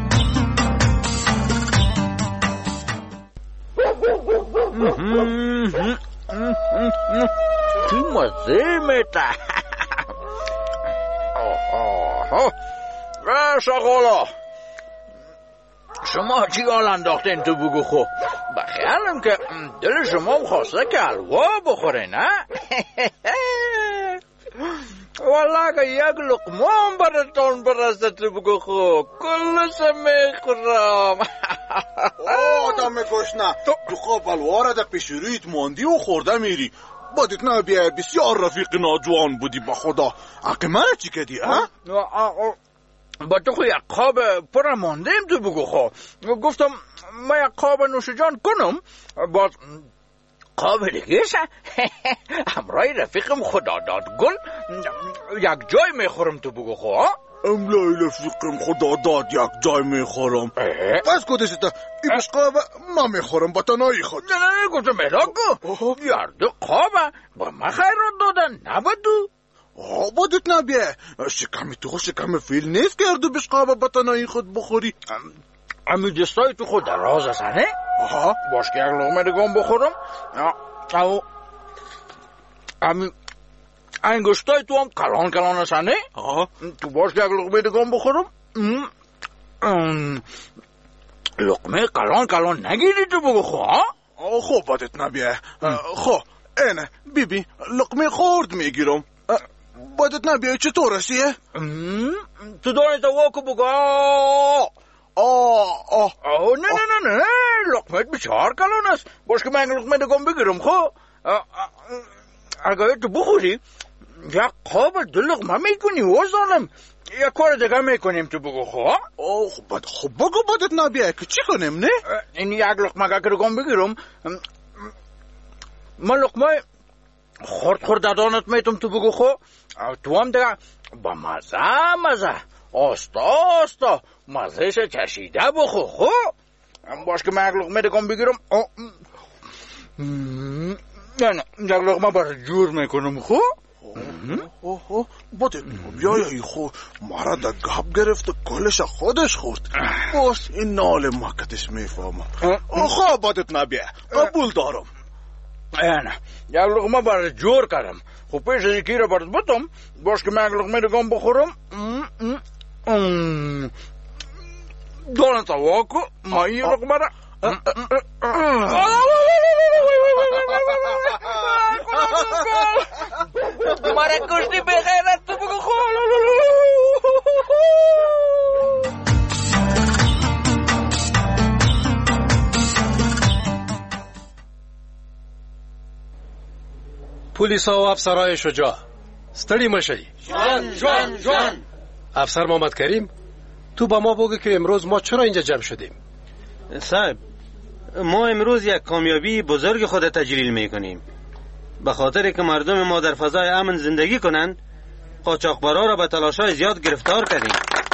چی مزه میده. شغالا شما چی حال انداختین تو بگو خو؟ بخیالم که دل شما خواسته که حلوا بخوره نه؟ والا که یک لقمان براتون برسته تو بگو خو کلش میخورم. آدم گشنه تو خواب حلوا را در پیش رویت ماندی و خورده میری. بادت نبیه بسیار رفیق ناجوان بودی با خدا. حق من چی کدی ها؟ با تو خو یک خواب پر ماندیم تو بگو خو. گفتم ما یک خواب نوشجان کنم باز خواب دیگه شه. همراه رفیقم خدا داد گل یک جای میخورم تو بگو خو. املای رفیقم خدا داد یک جای میخورم. پس کدشتا این بشقاب ما میخورم با تنهایی خود. نه گفتم ملاکو یارده خوابه با ما خیرات دادن نبودو. بادت نبیه شکمی تو شکم فیل نیست که اردو بشقاب با تنهایی خود بخوری. امی دستای تو خود در راز هستنه؟ باش که یک لغمه دگم بخورم. او امی انگشتای تو هم کلان کلان هستنه؟ تو باش که یک لغمه دگم بخورم. لقمه کلان کلان نگیری تو بگو خواه؟ خب بدت نبیه. خب اینه بیبی لقمه خورد میگیرم. بدت نبیه چطور هستیه؟ تو دانه تو واکو بگو. نه لقمه بسیار کلان است. باش که من لقمه دگم بگیرم. خب اگر تو بخوری یک قاب دو لقمه میکنی و زانم یک کار دیگه میکنیم. تو بگو. خب بگو بدت نبیه که چی کنیم نه؟ این یک لقمه که دگم بگیرم من لقمه خورد دادانت میتم. تو بگو. خب تو هم دیگه با مزه آستا مزهش چشیده بخو. خب باش که من یک لقمه دگم بگیرم. نه یک لقمه برای جور میکنم. خب بدت نبیه خو مرا در گاب گرفت و کلش خودش خورد. باست این نال مکتش میفهمم. خب بدت نبیه قبول دارم. نه یک لقمه برای جور کردم. خب پیش از یکی را برات بتم باش که من یک لقمه دگم بخورم. دانه تا واکو ما این لقمه را مارا کشتی بغیرت. تو بگو. پلیسا و افسرهای شجاع ستړي مشي. جوان افسر محمد کریم تو با ما بگو که امروز ما چرا اینجا جمع شدیم. صاحب ما امروز یک کامیابی بزرگ خود تجلیل میکنیم. به خاطر که مردم ما در فضای امن زندگی کنند قاچاقبرا را به تلاش‌های زیاد گرفتار کردیم.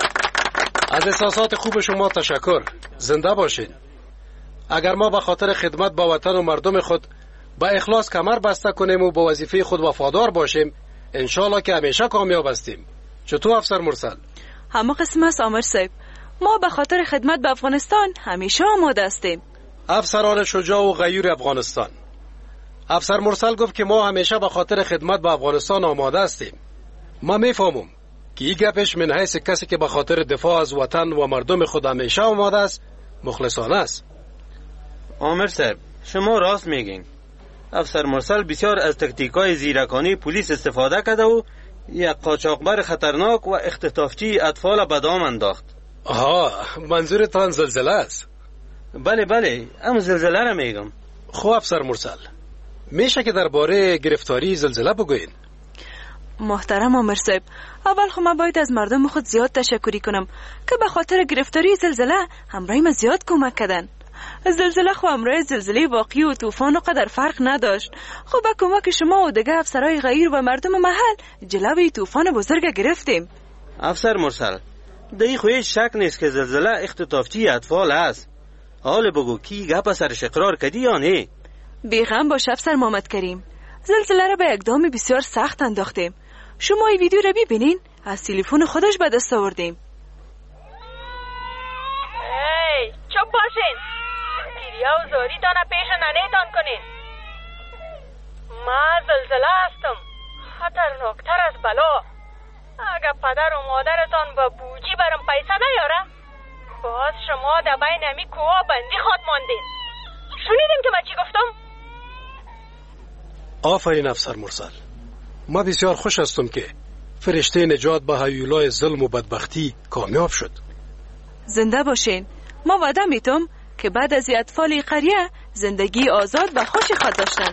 از احساسات خوب شما تشکر. زنده باشین. اگر ما به خاطر خدمت به وطن و مردم خود با اخلاص کمر بسته کنیم و با وظیفه خود وفادار باشیم انشالله که همیشه کامیاب هستیم. چطور افسر مرسل؟ همه قسم است آمر صاحب. ما به خاطر خدمت به افغانستان همیشه آماده هستیم. افسران شجاع و غیور افغانستان، افسر مرسل گفت که ما همیشه به خاطر خدمت به افغانستان آماده هستیم. ما میفهمم که این گپش من حیث کسی که به خاطر دفاع از وطن و مردم خود همیشه آماده است مخلصانه است. آمر صاحب شما راست میگین. افسر مرسل بسیار از تکتیکای زیرکانی پلیس استفاده کرده و یک قاچاقبر خطرناک و اختطافچی اطفال به دام انداخت. منظورتان زلزله است؟ بله ام زلزله را میگم. خب افسر مرسل میشه که درباره گرفتاری زلزله بگوین؟ محترم آمر صاحب، اول خب من باید از مردم خود زیاد تشکری کنم که به خاطر گرفتاری زلزله همراه من زیاد کمک کردن. زلزله خو همراه زلزله واقعی و طوفان قدر فرق نداشت. خب با کمک شما و دیگه افسرهای غیر و مردم محل جلوی طوفان بزرگ گرفتیم. افسر مرسل دی خو هیچ شک نیست که زلزله اختطافچی اطفال است. حال بگو کی گپ سرش اقرار کردی یا نه؟ بیغم باش افسر محمد کریم، زلزله را به اقدام بسیار سخت انداختیم. شما این ویدیو را ببینین، از تلفن خودش به دست آوردیم. ای چوب باشین، گریه و زاری تانه پیش ننهتان کنین. ما زلزله هستم، خطرناکتر از بلا. اگر پدر و مادرتان با بوجی برم پیسه نیاره، باز شما در بین همی کوها بندی خود ماندین. شنیدین که من چی گفتم؟ آفرین افسر مرسل، ما بسیار خوش هستم که فرشته نجات به هیولای ظلم و بدبختی کامیاب شد. زنده باشین. ما وعده میتم که بعد از اطفال قریه زندگی آزاد و خوش خود داشتن.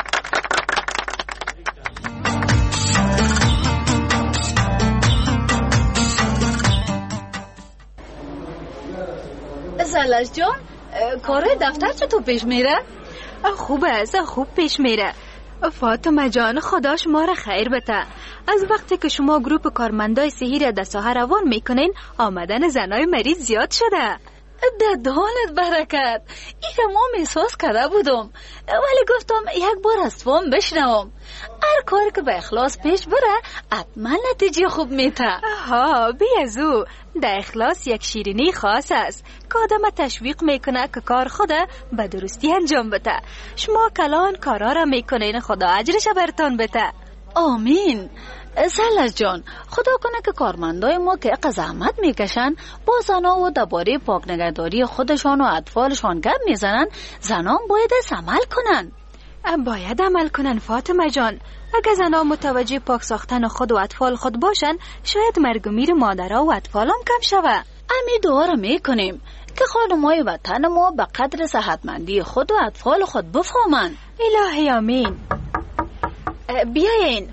سالش جان، کار دفتر چطور پیش میره؟ خوب پیش میره. فاطمه جان خدا شما را خیر بده. از وقتی که شما گروپ کارمندای صحی را در ساحه روان میکنین آمدن زنای مریض زیاد شده. در دهانت برکت. این ما احساس کرده بودم، ولی گفتم یک بار از فهم بشنوم. هر کار که به اخلاص پیش بره حتما نتیجه خوب میده. بیازو در اخلاص یک شیرینی خاص است که آدم تشویق میکنه که کار خود به درستی انجام بده. شما کلان کارا را میکنین، خدا اجرش برتان بده. آمین. سلج جان، خدا کنه که کارمندای ما که اقا زحمت میکشن با زنا و درباره پاک نگهداری خودشان و اطفالشان گپ میزنن، زنان باید عمل کنن. باید عمل کنن فاطمه جان. اگر زنان متوجه پاک ساختن خود و اطفال خود باشن، شاید مرگ و میر مادرها و اطفالم کم شوه. امی دعا را میکنیم که خانمای وطن ما به قدر صحتمندی خود و اطفال خود بفهمن. الهی آمین. بیاین.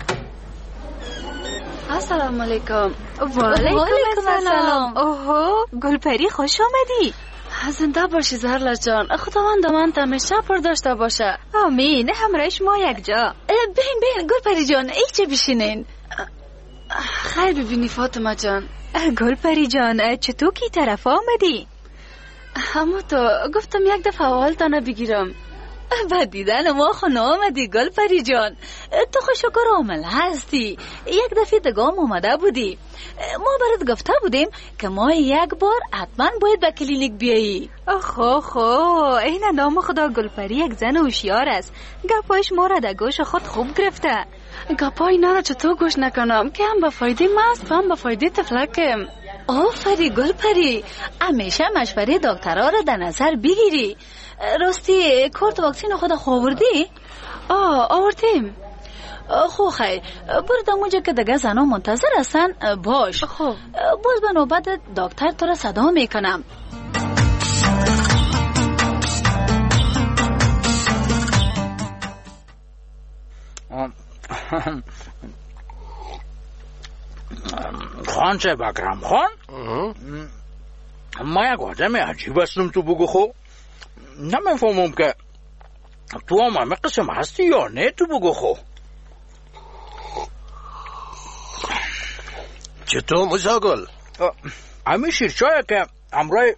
السلام علیکم. و علیکم السلام. اوه، گلپری خوش آمدی. زنده باشی زهرا جان. خداوند من همیشه پر داشته باشه. آمین. همراهش ما یک جا. بین گلپری جان، ایچه بشینین. خیر ببینی فاطمه جان. گلپری جان، چطور کی طرف آمدی؟ همو تو گفتم یک دفعه حالتانه بگیرم. با دیدن ما خونه آمدی گلپری جان. تو خوشکر عامل هستی. یک دفعه دگام اومده بودی. ما برات گفته بودیم که ما یک بار حتما باید به کلینیک بیایی. خو این نام خدا گلپری یک زن هوشیار است. گپایش ما را در گوش خود خوب گرفته. گپای اینا را چطور گوش نکنم که هم به فایده ماست و هم به فایده طفلکم. آفری گلپری، همیشه مشوره دکترها را در نظر بگیری. راستی کارت واکسین خود آوردی؟ آوردیم. خو خیر، برو در اونجا که دیگه زنها منتظر هستن باش. خب باز به نوبت دکتر تو را صدا میکنم. خان صاحب اکرم خان، ما یک آدم عجیب هستم تو بگو خو. نمیفهمم که تو هم همه قسم هستی یا نه تو بگو خو. چطور موساگل؟ همین شیرچایه که امرای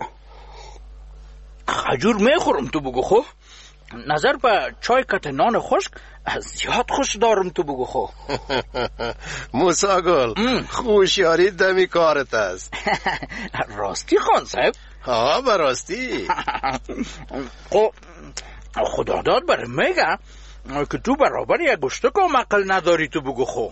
خجور میخورم تو بگو خو. نظر به چای کت نان خشک زیاد خوش دارم تو بگو خو. موساگل، خوشیاری دمی کارت است. راستی خان صاحب؟ براستی. خدا داد برای میگه که تو برابر یک گشتکم عقل نداری تو بگو خو.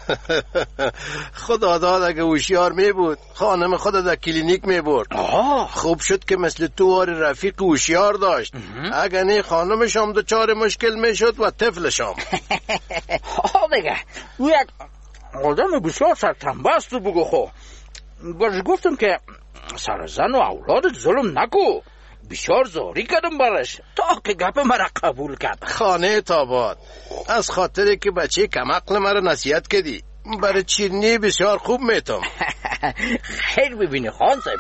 خدا داد اگه هوشیار می بود خانم خود در کلینیک می برد. خوب شد که مثل تو وار رفیق هوشیار داشت. اگه نه خانمشام دچار مشکل می شد و طفلشام. دیگه او یک آدم بسیار سرتنبه است تو بگو خو. باش گفتم که سر زن و اولادت ظلم نکو. بسیار زاری کردم برش تا که گپ مرا قبول کرد. خانه تاباد، از خاطری که بچه کم عقل مرا نصیحت کردی. برای چیرنی بسیار خوب میتم. خیر ببینی خان صاحب.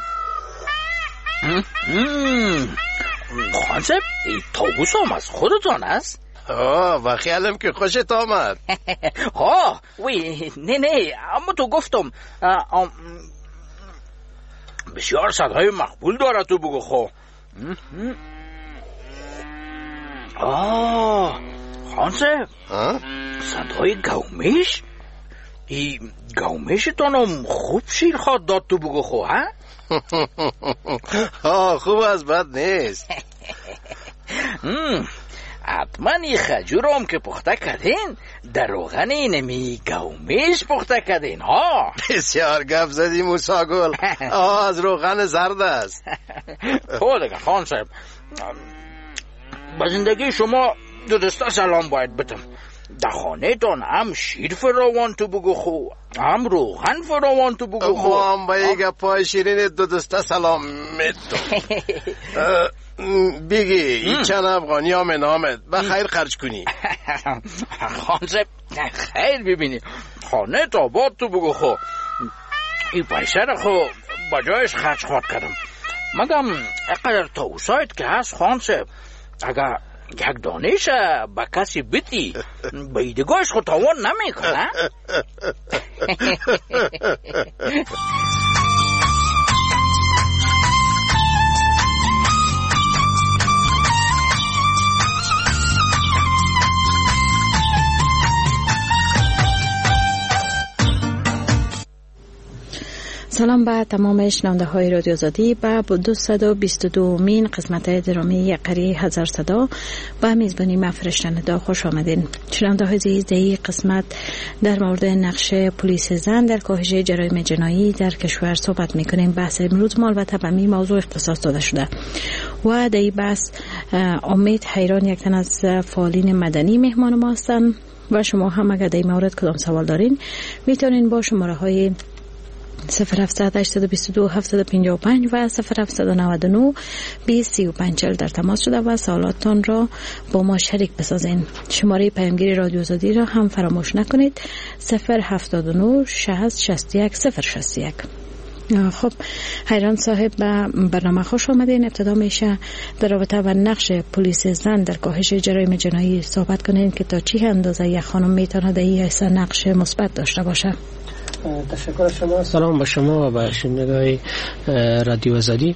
خان صاحب، این طاووس هم از خودتان است؟ و خیالم که خوشت آمد. وی نه اما تو گفتم بسیار صدای مقبول داره تو بگو خو. خان صاحب، صدای گومیش؟ این گومیشتانم خوب شیر خواد داد تو بگو خو. خوب از بد نیست. حتما این خجورم که پخته کردین در روغن اینمی گومیش پخته کردین. بسیار گپ زدی موساگل. از روغن زرد است. دیگه خان صاحب، به زندگی شما دو دسته سلام باید بتم. در خانه تان هم شیر فراوان تو بگو خو، هم روغن فراوان تو بگو خو. ما هم با یک پای شیرین دو دسته سلام میتم. بگی این چند افغانی ها منامت و خیر خرج کنی. خان صاحب، خیر ببینی خانه تا باد تو بگو خو. این پیسه را خو با جایش خرج خواهد کردم. مگم اقدر طاووسایت که هست خان صاحب، اگر یک دانش با کسی بیتی به ایدگاهش خود تاوان نمی کنه. سلام به تمام شنونده های رادیو آزادی به 222مین قسمت درامی قریه هزار صدا و میزبانی من فرشته ندا خوش آمدین. شنونده های عزیز، در این قسمت در مورد نقش پلیس زن در کاهش جرایم جنایی در کشور صحبت میکنیم. بحث امروز ما البته به این موضوع اختصاص داده شده و در این بحث امید حیران یک تن از فعالین مدنی مهمان ما هستند و شما هم اگر در این مورد کدام سوال دارین میتونین با شماره های 0700 822 755 و 0799 2035 در تماس شده و سوالاتتان را با ما شریک بسازین. شماره پیامگیری رادیو آزادی را هم فراموش نکنید 079 60 61 061. خب حیران صاحب به برنامه خوش آمدین. ابتدا میشه در رابطه با نقش پلیس زن در کاهش جرایم جنایی صحبت کنین که تا چه اندازه یک خانم میتونه در این حیث نقش مثبت داشته باشه. تشکر شما. سلام به شما و به شنوندگان رادیو آزادی.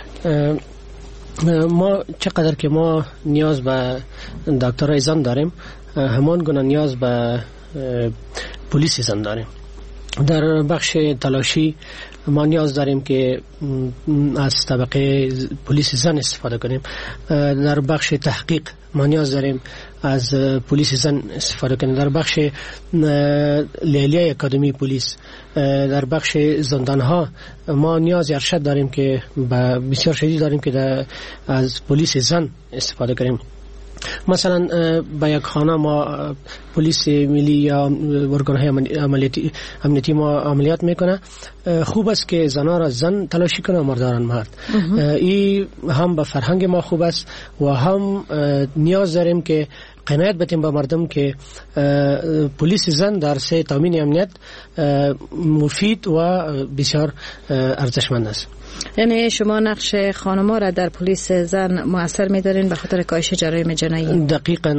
ما چقدر که ما نیاز به دکترای زن داریم همان گونه نیاز به پلیس زن داریم. در بخش تلاشی ما نیاز داریم که از طبقه پلیس زن استفاده کنیم. در بخش تحقیق ما نیاز داریم از پلیس زن استفاده کنیم. در بخش لیلیه اکادمی پلیس، در بخش زندانها ما نیاز ارشد داریم که بسیار شدید داریم که از پلیس زن استفاده کنیم. مثلا با یک خانه ما پلیس ملی یا ارگان‌های امنیتی ما عملیات میکنه، خوب است که زنها را زن تلاشی کنه و مردان مرد. این هم به فرهنگ ما خوب است و هم نیاز داریم که قناعت بدیم با مردم که پلیس زن در سه تامین امنیت مفید و بسیار ارزشمند است. یعنی شما نقش خانم‌ها را در پلیس زن مؤثر می‌دارین به خاطر کاهش جرایم جنایی؟ دقیقاً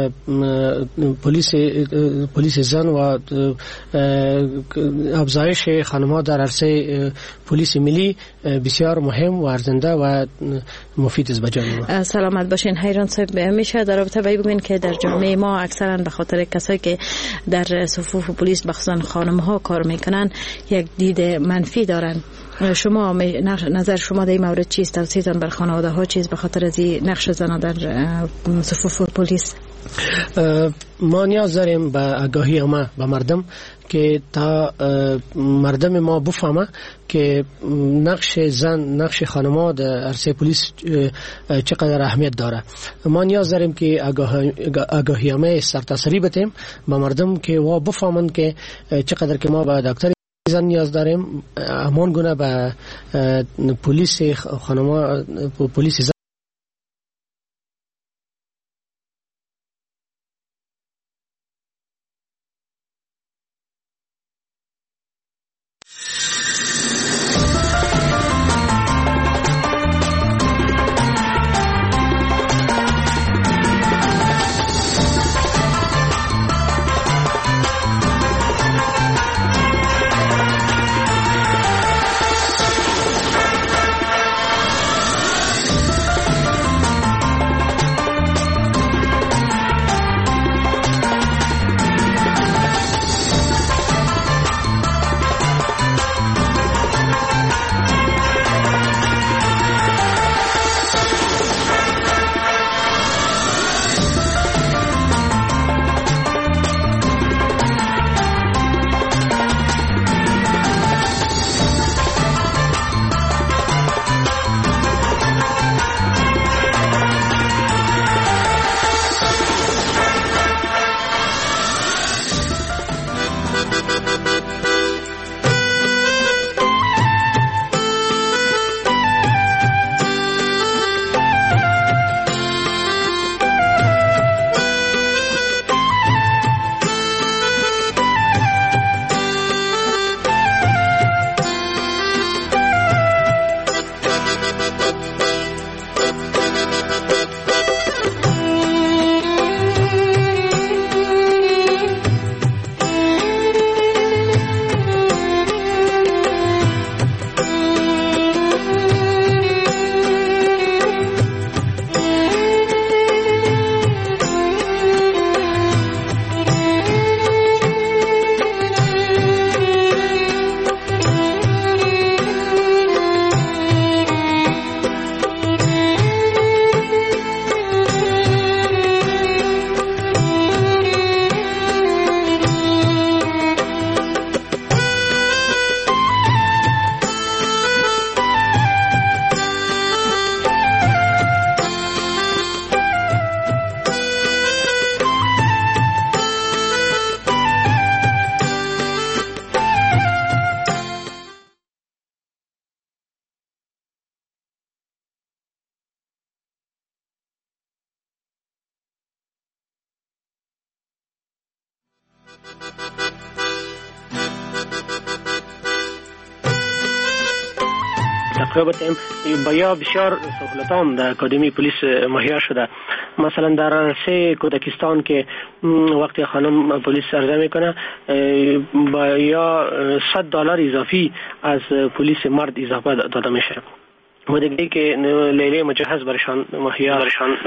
پلیس زن و افزایش خانم‌ها در عرصه پلیس ملی بسیار مهم و ارزنده و مفید است به جامعه ما. سلامت باشین. حیران صاحب میشه در رابطه با بگین که در جامعه ما اکثرا به خاطر کسایی که در صفوف پلیس بخصوصا خانم‌ها کار میکنن یک دید منفی دارن. شما نظر شما در این مورد چیست؟ توصیه‌تان بر خانواده ها چیست به خاطر از نقش زنان در صفوف پلیس؟ ما نیاز داریم به آگاهی ما به مردم که تا مردم ما بفهمه که نقش زن، نقش خانم‌ها در عرصه پلیس چقدر اهمیت داره. ما نیاز داریم که آگاهی ما سرتاسری بدیم به مردم که وا بفهمن که چقدر که ما به دکتر زن نیاز داریم، همان گونه به پلیس خانم‌ها پلیس زن. تقویه بتیم. یا بسیار سهولت هم در اکادمی پلیس مهیا شده. مثلا در سه کودکستان که وقتی خانم پلیس عرضه میکنه یا $100 اضافی از پلیس مرد اضافه داده میشه و دیگه که لیلی مجهز برشان مهیا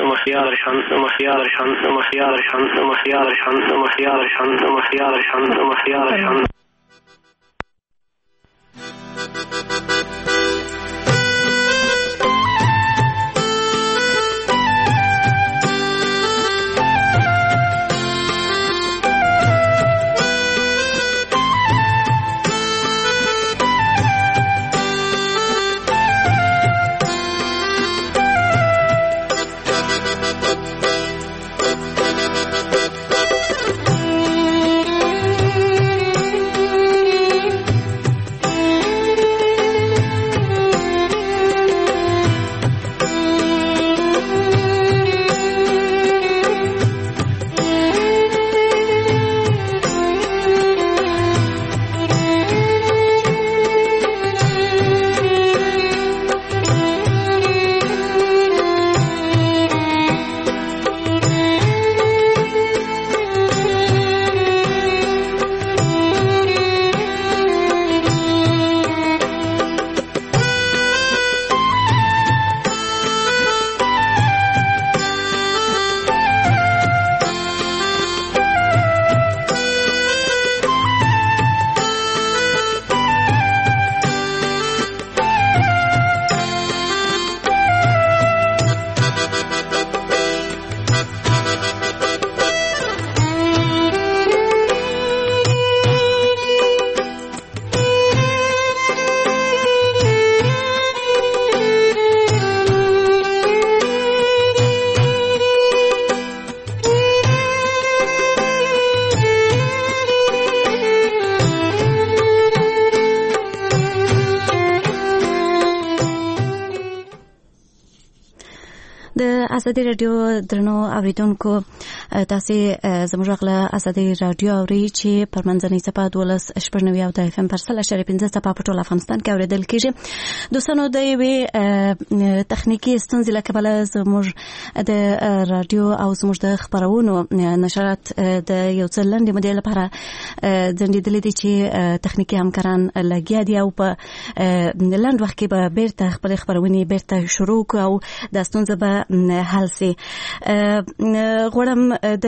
ازادي رادیو درنو اوریدونکو تاسو زموږ غلا ازادي رادیو اوري چې پر منځنۍ صفه 12.9 او د اف ام پر 3.15 صفه په ټول افغانستان کې اوریدل کیږي. دوستانو د یوې تخنیکی ستونزې له کبله زموږ د رادیو او زموږ د خبرونو نشرات د یو څه لنډې مودې لپاره ځنډېدلې دي چې تخنیکی همکاران لګیا دي او په لنډ وخت کې به بیرته خپل خبرونه بیرته شروع کړو او د ستونزې به حل سي. غواړم د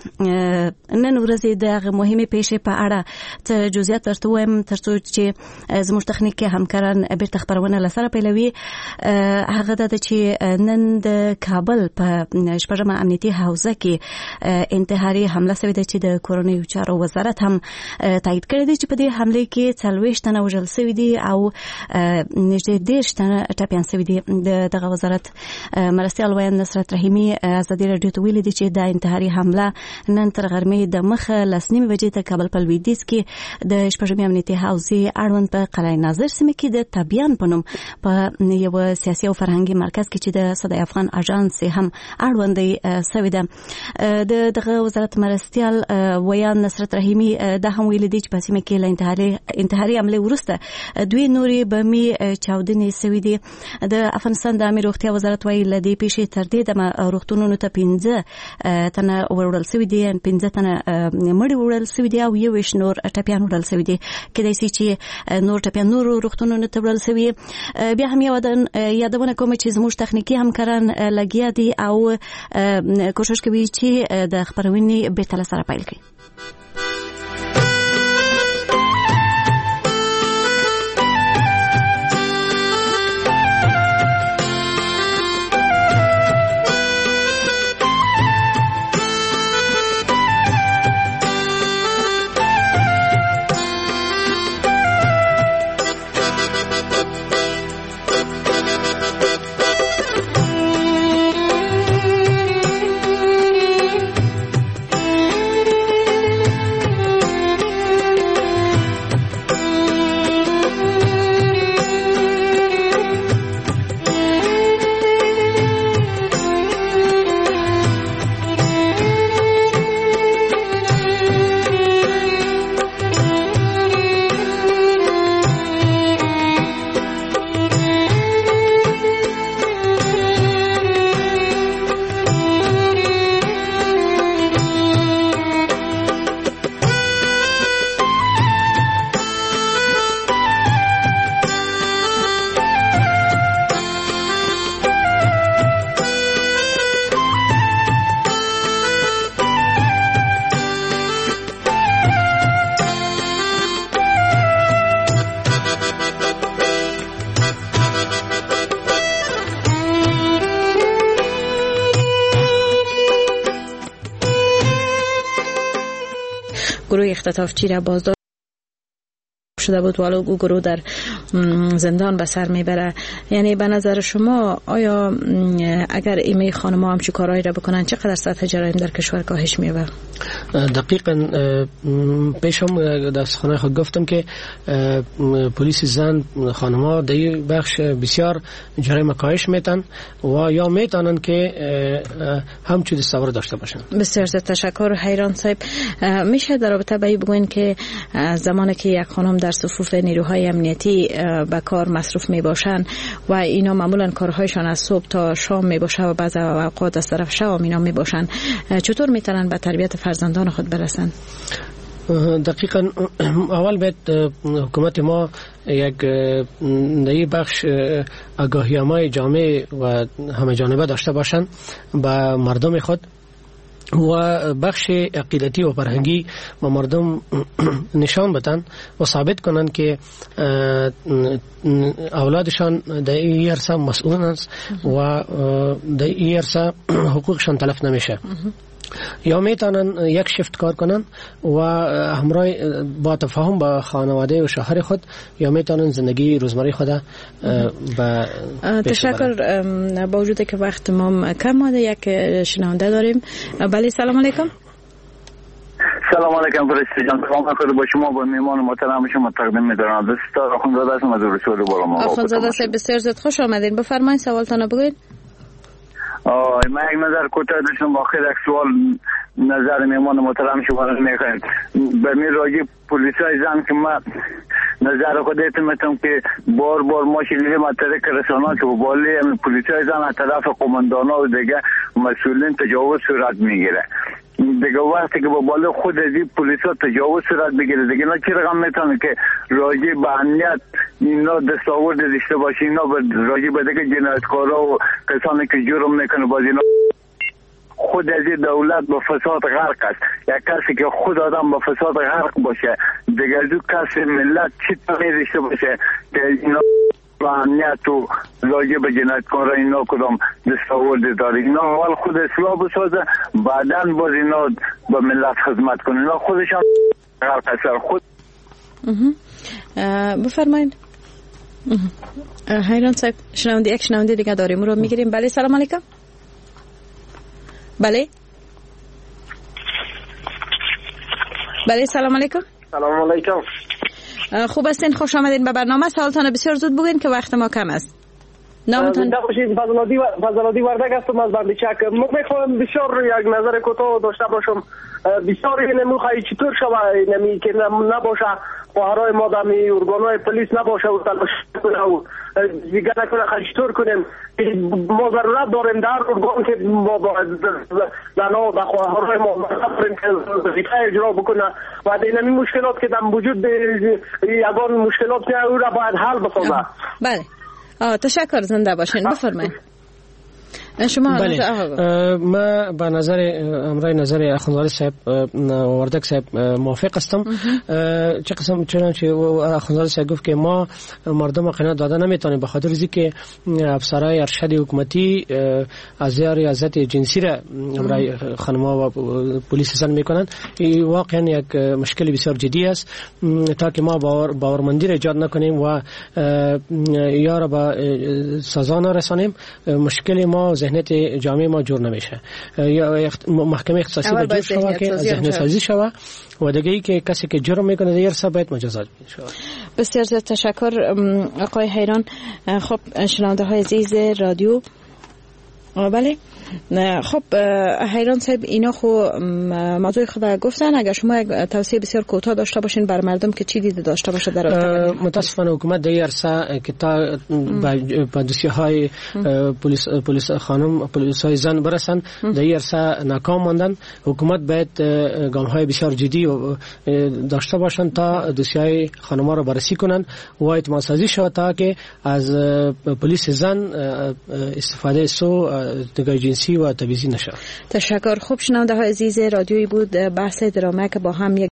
نن ورځې د مهمه پیښې په اړه څه جزئیات درته وایم ترڅو چې زموږ تخنیکی همکاران بیرته خبرونه لسره پیلوي. هغه د چې نن د کابل په شپږمه امنیتي حوزه کې انتحاري حمله شوې ده چې د کورنیو چارو وزارت هم تایید کړی دی چې په دې حمله کې 40 تنه وژل شوي دي او نږدې 10 تنه ټپیان شوي دي. دغه وزارت مرستیال ویان نصرت رحیمی ازادي رادیو ته ویلي دي چې د انتحاري حمله نن تر غرمې د مخه 9:30 بجې ته کابل په لویدیځ کې د شپږمې امنیتي حوزې اړوند په قلعه ناظر سیمه کې د تبیان په نوم په یو سیاسي او فرهنګي مرکز کې چې د صدای افغان اژانس هم اړوند شوی ده. دغه وزارت مرستیال ویان نصرت رحیمی دا هم ویلي دي چې په سیمه کې له انتحاري حمله وروسته دوی نوري بمي چاودنې شوې دي. د افغانستان د عامه روغتیا وزارت وایي له دې پیښې تر دې دمه روغتونونو ته 15 تنه وړل شوي دي، 15 تنه مړي وړل شوي دي او 21 نور ټپیان وړل شوي دي. کېدای شي چې نور ټپیان نور روغتونونو ته وړل شوي. بیا هم یادونه کوم چې زموږ تخنیکی همکاران لګیا دي او کوشش کوي چې د خبرونې بیرته سره پیل کړي. گروه اختطافچی را بازداشت شده بود ولی او گروه در زندان به سر میبره. یعنی به نظر شما آیا اگر ایمه خانم‌ها همچین کارهایی را بکنن چقدر سطح جرایم در کشور کاهش می‌یابه؟ دقیقاً پیشم در سخنرانی خود گفتم که پلیس زن خانم‌ها در این بخش بسیار جرایم کاهش میتن و یا میتونن که همچون دستاورد داشته باشن. بسیار زیاد تشکر حیران صاحب. میشه در رابطه به این بگوین که زمانی که یک خانم در صفوف نیروهای امنیتی به کار مصروف می باشن و اینا معمولا کارهایشان از صبح تا شام می باشه و بعضی اوقات از طرف شام اینا می باشن، چطور میتونن به تربیت فرزندان خود برسن؟ دقیقاً اول باید حکومت ما یک نئی بخش آگاهی‌نامه جامع و همه جانبه داشته باشند به مردم خود و بخش عقیدتی و فرهنگی و مردم نشان بدن و ثابت کنند که اولادشان در این عرصه مسئول است و در این عرصه حقوقشان تلف نمیشه. یا میتونن یک شفت کار کنن و همراه با تفاهم با خانواده و شوهر خود، یا میتونن زندگی روزمره خود به تشکر. با وجود که وقت ما کم ماده یک شنونده داریم. بله سلام علیکم. سلام علیکم فرشته جان، سلام خود با شما با میمان محترم شما تقدیم می‌دارم. دستار آخوندزاده هستم از رسول بالا ما. آخوندزاده صاحب بسیار زیاد خوش آمدین. بفرمایید سوالتون بگوید. من یک نظر کوتاه داشتم. آخر یک سوال نظر میمان محترم شما رو میخوایم به می راجع پلیسای زن که من نظر خودت میتونم که بار ما شنیدیم از طریق رسانه‌ها که بالی پلیسای زن از طرف قماندان‌ها و دیگه مسئولین تجاوز صورت میگیره. دیگه وقتی که با بالا خود از این پلیسا تجاوز صورت بگیره دیگه اینا چی رقم میتونه که راجع به امنیت اینا دستاورد داشته باشه، اینا راجع به دیگه جنایتکارا و کسانی که جرم میکنه باز اینا خود از این دولت با فساد غرق است. یک کسی که خود آدم با فساد غرق باشه دیگه از اون کسی ملت چی تغییر داشته باشه که اینا با امنیت و راجع به جنایتکارا اینا کدام دستاورد داره. اینا اول خود اصلاح بسازه بعداً باز اینا با ملت خدمت کنه. اینا خودشان غرق است. خود بفرمایید. حیران صاحب یک شنونده دیگه داریم رو میگیریم. بله سلام علیکم. بله سلام علیکم. سلام علیکم. خوب هستین؟ خوش آمدین به برنامه. سوالتان بسیار زود بگین که وقت ما کم است. نامتان؟ فضلادی وردگ هستم از بردیچک. میخوام بسیار یک نظر کوتاه داشته باشم. بسیار اینمو خواهی چطور شوه اینمی که نباشه خواهرای ما دمی ارگانهای پلیس نباشه و تلاش کنه و دیگه نکنه خواهی چطور کنیم. ما ضرورت داریم در ارگان که ما زنها و خواهرای ما داریم که وظیفه اجرا بکنه و اینمی مشکلات که در وجود یگان مشکلات که او را باید حل بسازه. بله تشکر. زنده باشین. بفرمایید شما. بله ما با نظر امرای نظر اخوندزاده صاحب وردک صاحب موافق هستم. چه قسم چنانچه اخوندزاده صاحب گفت که ما مردم قناعت داده نمیتونیم به خاطر اینکه افسرهای ارشد حکومتی ازیار ریاضت جنسی را امرای خانم‌ها و پلیس زن میکنن. این واقعا یک مشکل بسیار جدی است تا که ما باورمندی را ایجاد نکنیم و یا را به سزا نرسانیم مشکل ما ذهنیت جامعه ما جور نمیشه. یا محکمه اختصاصی با جور شوه که ذهنیت سازی شوه و دیگه ای که کسی که جرم میکنه در سر باید مجازات بشه. بسیار زیاد تشکر آقای حیران. خب شنونده های عزیز رادیو، بله خب حیران صاحب اینا خو موضوع خود گفتن. اگر شما یک توصیه بسیار کوتاه داشته باشین بر مردم که چی دیده داشته باشه در رابطه متاسفانه حکومت در عرصه که تا با دوسیه‌های پلیس خانم پلیس‌های زن برسن در عرصه ناکام ماندن. حکومت باید گام‌های بسیار جدی داشته باشن تا دوسیه‌های خانم‌ها را بررسی کنن و اعتماد سازی شود تا که از پلیس زن استفاده سو دگاه جنسی و تبعیضی نشه. تشکر. خوب شنونده های عزیز رادیویی بود بحث درامه که با هم یک